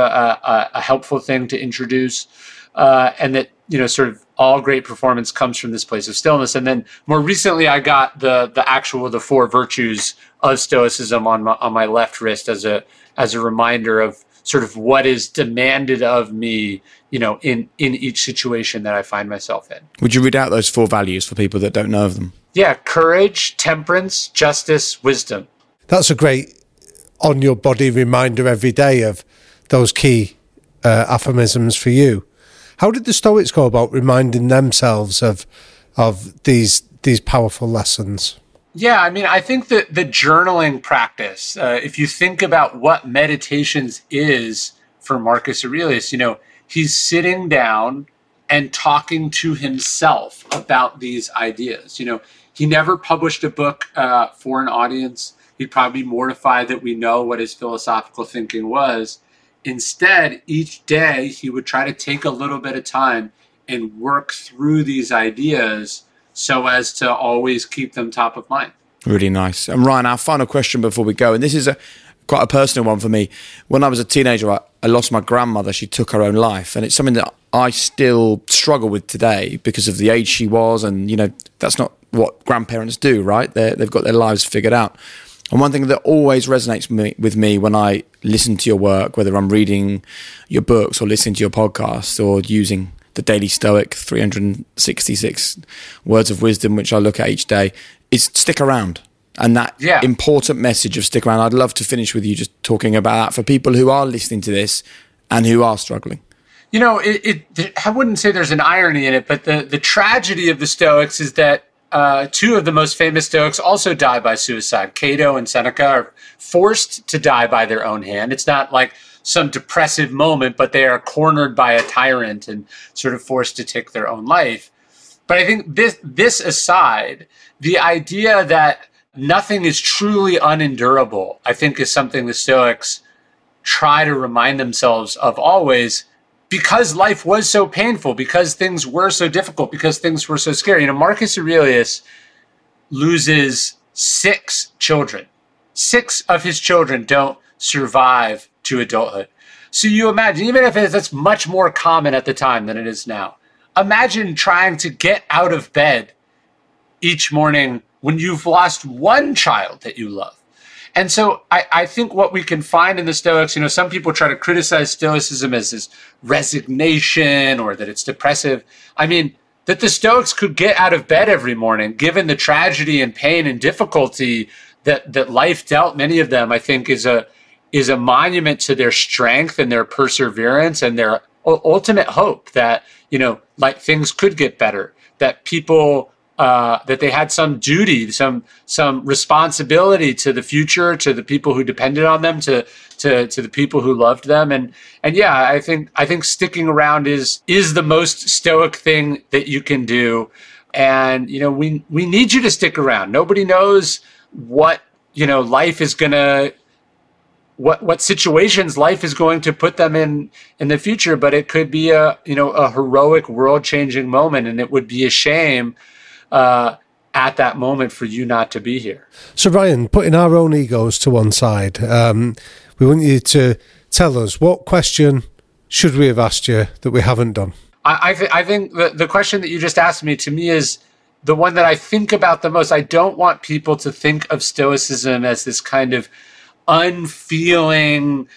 a helpful thing to introduce, and that, sort of all great performance comes from this place of stillness. And then more recently, I got the 4 virtues of Stoicism on my left wrist as a reminder of sort of what is demanded of me, in each situation that I find myself in. Would you read out those 4 values for people that don't know of them? Yeah, courage, temperance, justice, wisdom. That's a great on your body reminder every day of those key aphorisms for you. How did the Stoics go about reminding themselves of these powerful lessons? Yeah, I think that the journaling practice, if you think about what meditations is for Marcus Aurelius, he's sitting down and talking to himself about these ideas. He never published a book for an audience. He'd probably be mortified that we know what his philosophical thinking was. Instead, each day he would try to take a little bit of time and work through these ideas so as to always keep them top of mind. Really nice. And Ryan, our final question before we go, and this is quite a personal one for me. When I was a teenager, I lost my grandmother. She took her own life. And it's something that I still struggle with today because of the age she was. And, that's not what grandparents do, right? They've got their lives figured out. And one thing that always resonates with me when I listen to your work, whether I'm reading your books or listening to your podcast or using the Daily Stoic 366 words of wisdom, which I look at each day, is stick around. And that important message of stick around, I'd love to finish with you just talking about that for people who are listening to this and who are struggling. I wouldn't say there's an irony in it, but the tragedy of the Stoics is that two of the most famous Stoics also die by suicide. Cato and Seneca are forced to die by their own hand. It's not like some depressive moment, but they are cornered by a tyrant and sort of forced to take their own life. But I think this aside, the idea that nothing is truly unendurable, I think, is something the Stoics try to remind themselves of always, because life was so painful, because things were so difficult, because things were so scary. Marcus Aurelius loses 6 children. 6 of his children don't survive to adulthood. So you imagine, even if that's much more common at the time than it is now, imagine trying to get out of bed each morning when you've lost one child that you love. And so I think what we can find in the Stoics, some people try to criticize Stoicism as this resignation or that it's depressive. I mean, that the Stoics could get out of bed every morning, given the tragedy and pain and difficulty that life dealt many of them, I think is a monument to their strength and their perseverance and their ultimate hope that, like things could get better, that people, that they had some duty, some responsibility to the future, to the people who depended on them, to the people who loved them. And yeah, I think sticking around is the most Stoic thing that you can do. And, we need you to stick around. Nobody knows what, life is going to, what situations life is going to put them in the future, but it could be a heroic, world-changing moment, and it would be a shame at that moment for you not to be here. So Ryan, putting our own egos to one side, we want you to tell us, what question should we have asked you that we haven't done? I think the question that you just asked me, to me, is the one that I think about the most. I don't want people to think of Stoicism as this kind of unfeeling,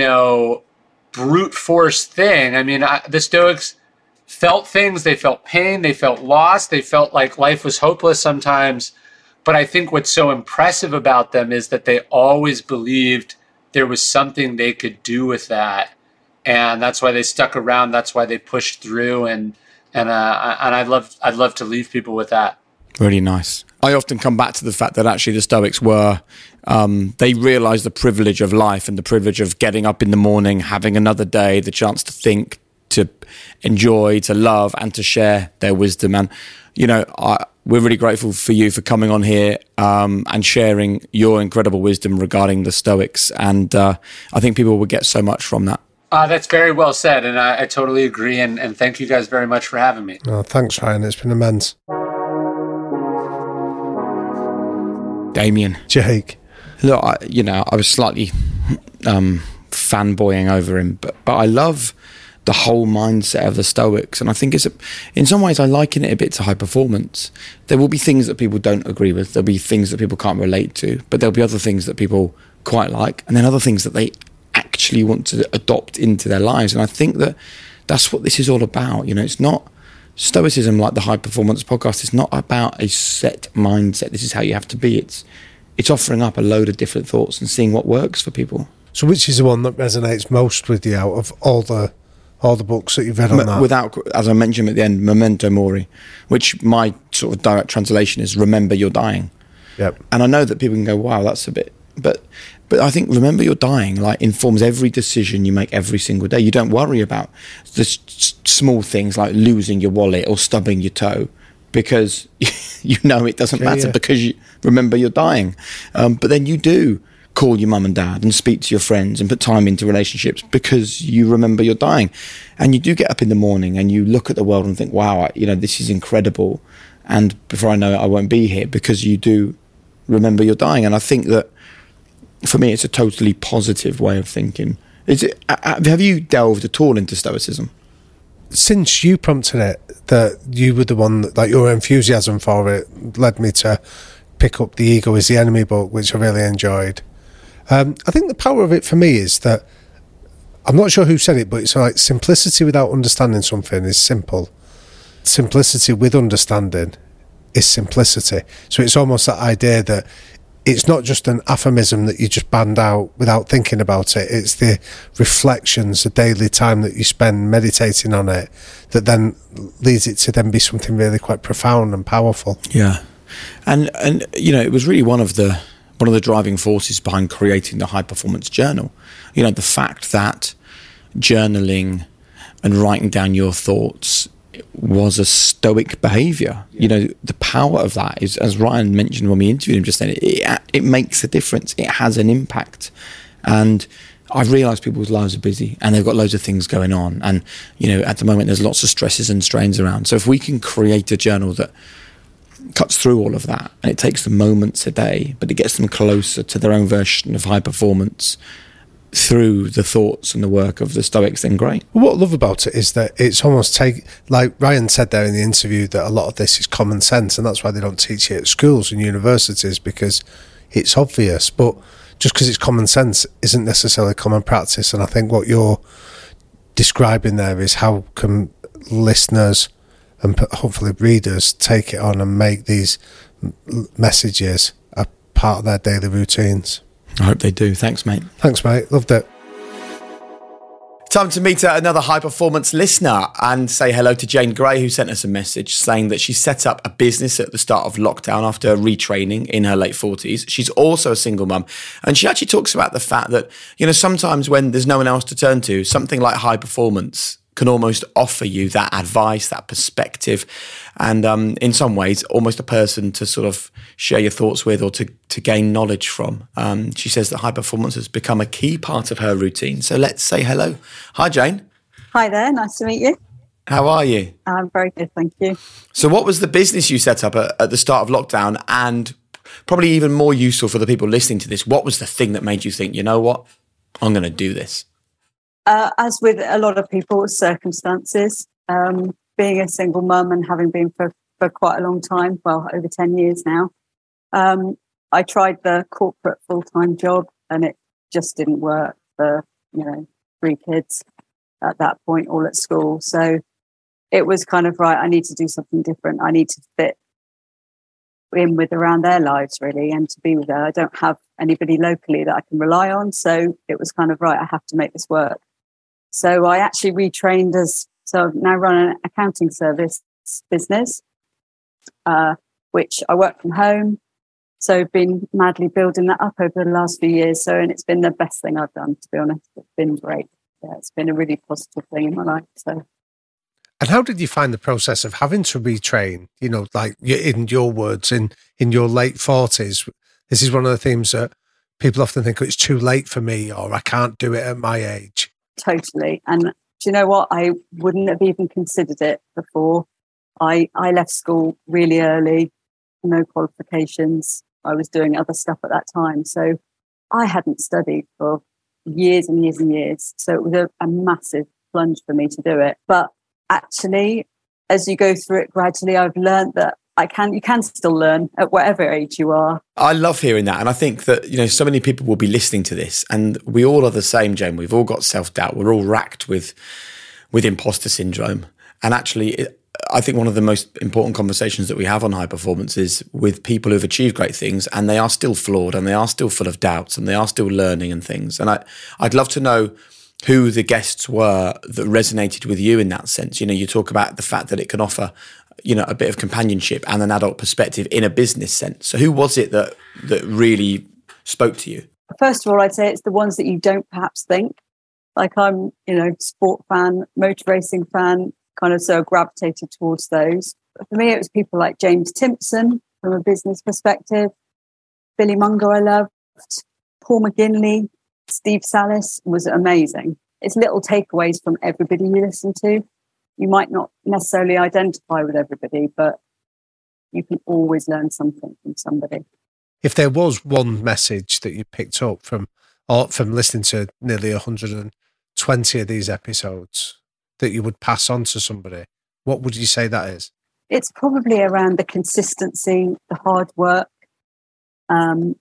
brute force thing. I mean, the Stoics felt things, they felt pain, they felt loss, they felt like life was hopeless sometimes. But I think what's so impressive about them is that they always believed there was something they could do with that. And that's why they stuck around. That's why they pushed through. And I'd love to leave people with that. Really nice. I often come back to the fact that actually the Stoics were, they realized the privilege of life and the privilege of getting up in the morning, having another day, the chance to think, to enjoy, to love, and to share their wisdom. And, we're really grateful for you for coming on here and sharing your incredible wisdom regarding the Stoics. And I think people will get so much from that. That's very well said, and I totally agree. And thank you guys very much for having me. Oh, thanks, Ryan. It's been immense. Damien. Jake. Look, I was slightly fanboying over him, but I love the whole mindset of the Stoics, and I think in some ways I liken it a bit to high performance. There will be things that people don't agree with, there'll be things that people can't relate to, but there'll be other things that people quite like, and then other things that they actually want to adopt into their lives. And I think that's what this is all about. It's not Stoicism, like the High Performance Podcast, is not about a set mindset. This is how you have to be. It's offering up a load of different thoughts and seeing what works for people. So which is the one that resonates most with you out of all the books that you've read on that? Without, as I mentioned at the end, Memento Mori, which my sort of direct translation is remember you're dying. Yep. And I know that people can go, wow, that's a bit... But I think remember you're dying informs every decision you make every single day. You don't worry about the small things like losing your wallet or stubbing your toe because it doesn't matter because you remember you're dying. But then you do call your mum and dad and speak to your friends and put time into relationships because you remember you're dying. And you do get up in the morning and you look at the world and think, wow, this is incredible. And before I know it, I won't be here because you do remember you're dying. And I think that for me, it's a totally positive way of thinking. Have you delved at all into Stoicism? Since you prompted it, that you were the one that your enthusiasm for it led me to pick up The Ego is the Enemy book, which I really enjoyed. I think the power of it for me is that, I'm not sure who said it, but it's like simplicity without understanding something is simple. Simplicity with understanding is simplicity. So it's almost that idea that it's not just an aphorism that you just band out without thinking about it. It's the reflections, the daily time that you spend meditating on it, that then leads it to then be something really quite profound and powerful. Yeah. And it was really one of the driving forces behind creating the High Performance Journal. The fact that journaling and writing down your thoughts was a stoic behaviour. The power of that is, as Ryan mentioned when we interviewed him just then, it makes a difference. It has an impact. And I've realised people's lives are busy and they've got loads of things going on. And, at the moment there's lots of stresses and strains around. So if we can create a journal that cuts through all of that, and it takes them moments a day, but it gets them closer to their own version of high performance through the thoughts and the work of the Stoics, then great. What I love about it is that it's almost like Ryan said there in the interview, that a lot of this is common sense, and that's why they don't teach it at schools and universities, because it's obvious. But just because it's common sense isn't necessarily common practice. And I think what you're describing there is how can listeners and hopefully readers take it on and make these messages a part of their daily routines. I hope they do. Thanks, mate. Thanks, mate. Loved it. Time to meet another High Performance listener and say hello to Jane Gray, who sent us a message saying that she set up a business at the start of lockdown after retraining in her late 40s. She's also a single mum, and she actually talks about the fact that, sometimes when there's no one else to turn to, something like High Performance can almost offer you that advice, that perspective, and in some ways, almost a person to sort of share your thoughts with or to gain knowledge from. She says that high performance has become a key part of her routine. So let's say hello. Hi, Jane. Hi there. Nice to meet you. How are you? I'm very good, thank you. So what was the business you set up at the start of lockdown? And probably even more useful for the people listening to this, what was the thing that made you think, you know what, I'm going to do this? As with a lot of people's circumstances, being a single mum and having been for quite a long time, well, over 10 years now, I tried the corporate full-time job and it just didn't work for, 3 kids at that point, all at school. So it was kind of, right, I need to do something different. I need to fit in with around their lives, really, and to be with her. I don't have anybody locally that I can rely on. So it was kind of, right, I have to make this work. So I actually retrained so I've now run an accounting service business, which I work from home. So I've been madly building that up over the last few years. And it's been the best thing I've done, to be honest. It's been great. Yeah, it's been a really positive thing in my life. So. And how did you find the process of having to retrain, like in your words, in your late 40s? This is one of the themes that people often think, it's too late for me, or I can't do it at my age. Totally. And do you know what? I wouldn't have even considered it before. I left school really early, no qualifications. I was doing other stuff at that time. So I hadn't studied for years and years and years. So it was a massive plunge for me to do it. But actually, as you go through it gradually, I've learned that you can still learn at whatever age you are. I love hearing that. And I think that, so many people will be listening to this and we all are the same, Jane. We've all got self-doubt. We're all racked with imposter syndrome. And actually, I think one of the most important conversations that we have on high performance is with people who've achieved great things and they are still flawed and they are still full of doubts and they are still learning and things. And I'd love to know who the guests were that resonated with you in that sense. You talk about the fact that it can offer, a bit of companionship and an adult perspective in a business sense. So who was it that really spoke to you? First of all, I'd say it's the ones that you don't perhaps think. Like I'm, sport fan, motor racing fan, kind of so gravitated towards those. But for me, it was people like James Timpson from a business perspective, Billy Mungo I loved, Paul McGinley, Steve Salis was amazing. It's little takeaways from everybody you listen to. You might not necessarily identify with everybody, but you can always learn something from somebody. If there was one message that you picked up from listening to nearly 120 of these episodes that you would pass on to somebody, what would you say that is? It's probably around the consistency, the hard work, and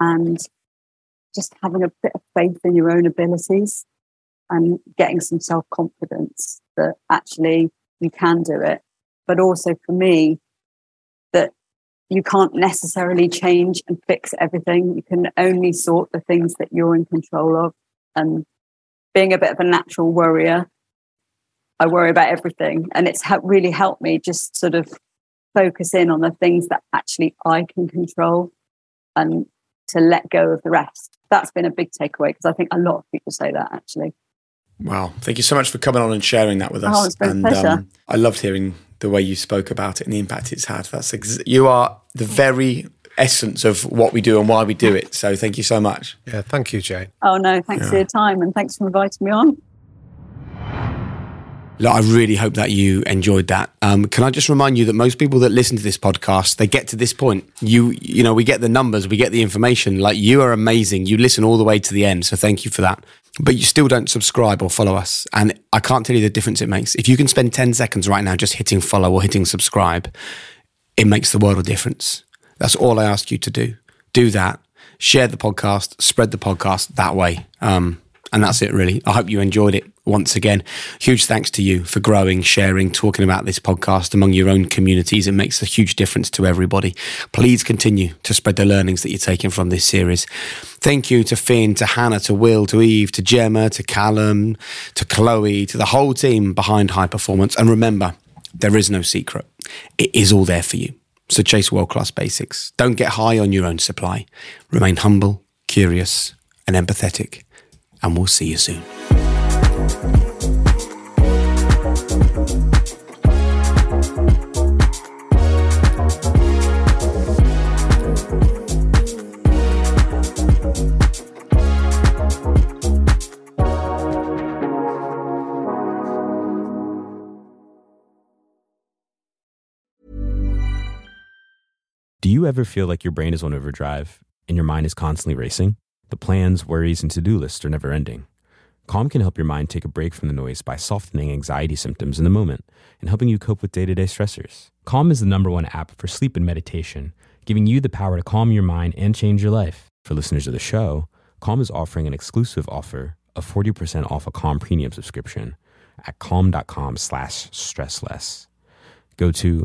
just having a bit of faith in your own abilities and getting some self-confidence that actually you can do it. But also for me, that you can't necessarily change and fix everything. You can only sort the things that you're in control of. And being a bit of a natural worrier, I worry about everything. And it's really helped me just sort of focus in on the things that actually I can control and to let go of the rest. That's been a big takeaway, because I think a lot of people say that, actually. Wow. Thank you so much for coming on and sharing that with us. Oh, it's been a pleasure. I loved hearing the way you spoke about it and the impact it's had. You are the very essence of what we do and why we do it. So thank you so much. Yeah, thank you, Jane. Oh, no, thanks for your time, and thanks for inviting me on. Look, I really hope that you enjoyed that. Can I just remind you that most people that listen to this podcast, they get to this point. You know, we get the numbers, we get the information. Like, you are amazing. You listen all the way to the end. So thank you for that. But you still don't subscribe or follow us. And I can't tell you the difference it makes. If you can spend 10 seconds right now just hitting follow or hitting subscribe, it makes the world a difference. That's all I ask you to do. Do that. Share the podcast, spread the podcast that way. And that's it, really. I hope you enjoyed it. Once again, huge thanks to you for growing, sharing, talking about this podcast among your own communities. It makes a huge difference to everybody. Please continue to spread the learnings that you're taking from this series. Thank you to Finn, to Hannah, to Will, to Eve, to Gemma, to Callum, to Chloe, to the whole team behind High Performance. And remember, there is no secret. It is all there for you. So chase world-class basics. Don't get high on your own supply. Remain humble, curious, and empathetic. And we'll see you soon. Do you ever feel like your brain is on overdrive and your mind is constantly racing? The plans, worries, and to-do lists are never ending. Calm can help your mind take a break from the noise by softening anxiety symptoms in the moment and helping you cope with day-to-day stressors. Calm is the #1 app for sleep and meditation, giving you the power to calm your mind and change your life. For listeners of the show, Calm is offering an exclusive offer of 40% off a Calm premium subscription at calm.com/stressless. Go to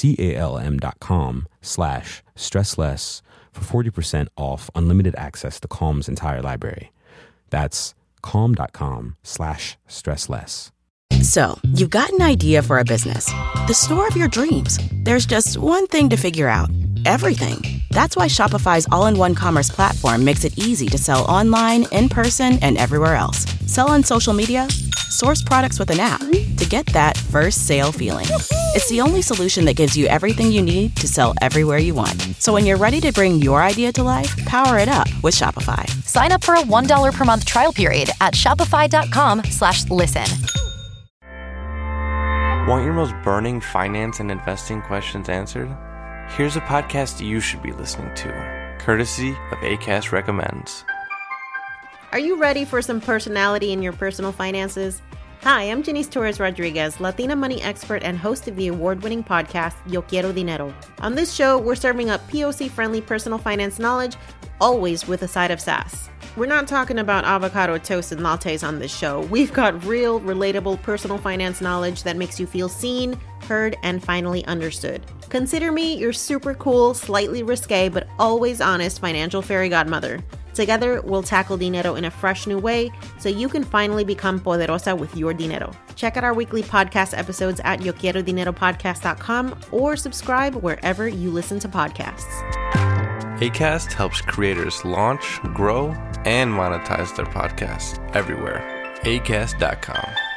calm.com/stressless for 40% off unlimited access to Calm's entire library. That's calm.com/stressless. So, you've got an idea for a business, the store of your dreams. There's just one thing to figure out: everything. That's why Shopify's all-in-one commerce platform makes it easy to sell online, in person, and everywhere else. Sell on social media, source products with an app to get that first sale feeling. It's the only solution that gives you everything you need to sell everywhere you want. So when you're ready to bring your idea to life, power it up with Shopify. Sign up for a $1 per month trial period at shopify.com/listen. Want your most burning finance and investing questions answered? Here's a podcast you should be listening to, courtesy of Acast Recommends. Are you ready for some personality in your personal finances? Hi, I'm Janice Torres Rodriguez, Latina money expert and host of the award-winning podcast, Yo Quiero Dinero. On this show, we're serving up POC-friendly personal finance knowledge, always with a side of sass. We're not talking about avocado toast and lattes on this show. We've got real, relatable personal finance knowledge that makes you feel seen, heard, and finally understood. Consider me your super cool, slightly risque, but always honest financial fairy godmother. Together, we'll tackle dinero in a fresh new way so you can finally become poderosa with your dinero. Check out our weekly podcast episodes at yoquierodineropodcast.com or subscribe wherever you listen to podcasts. Acast helps creators launch, grow, and monetize their podcasts everywhere. Acast.com.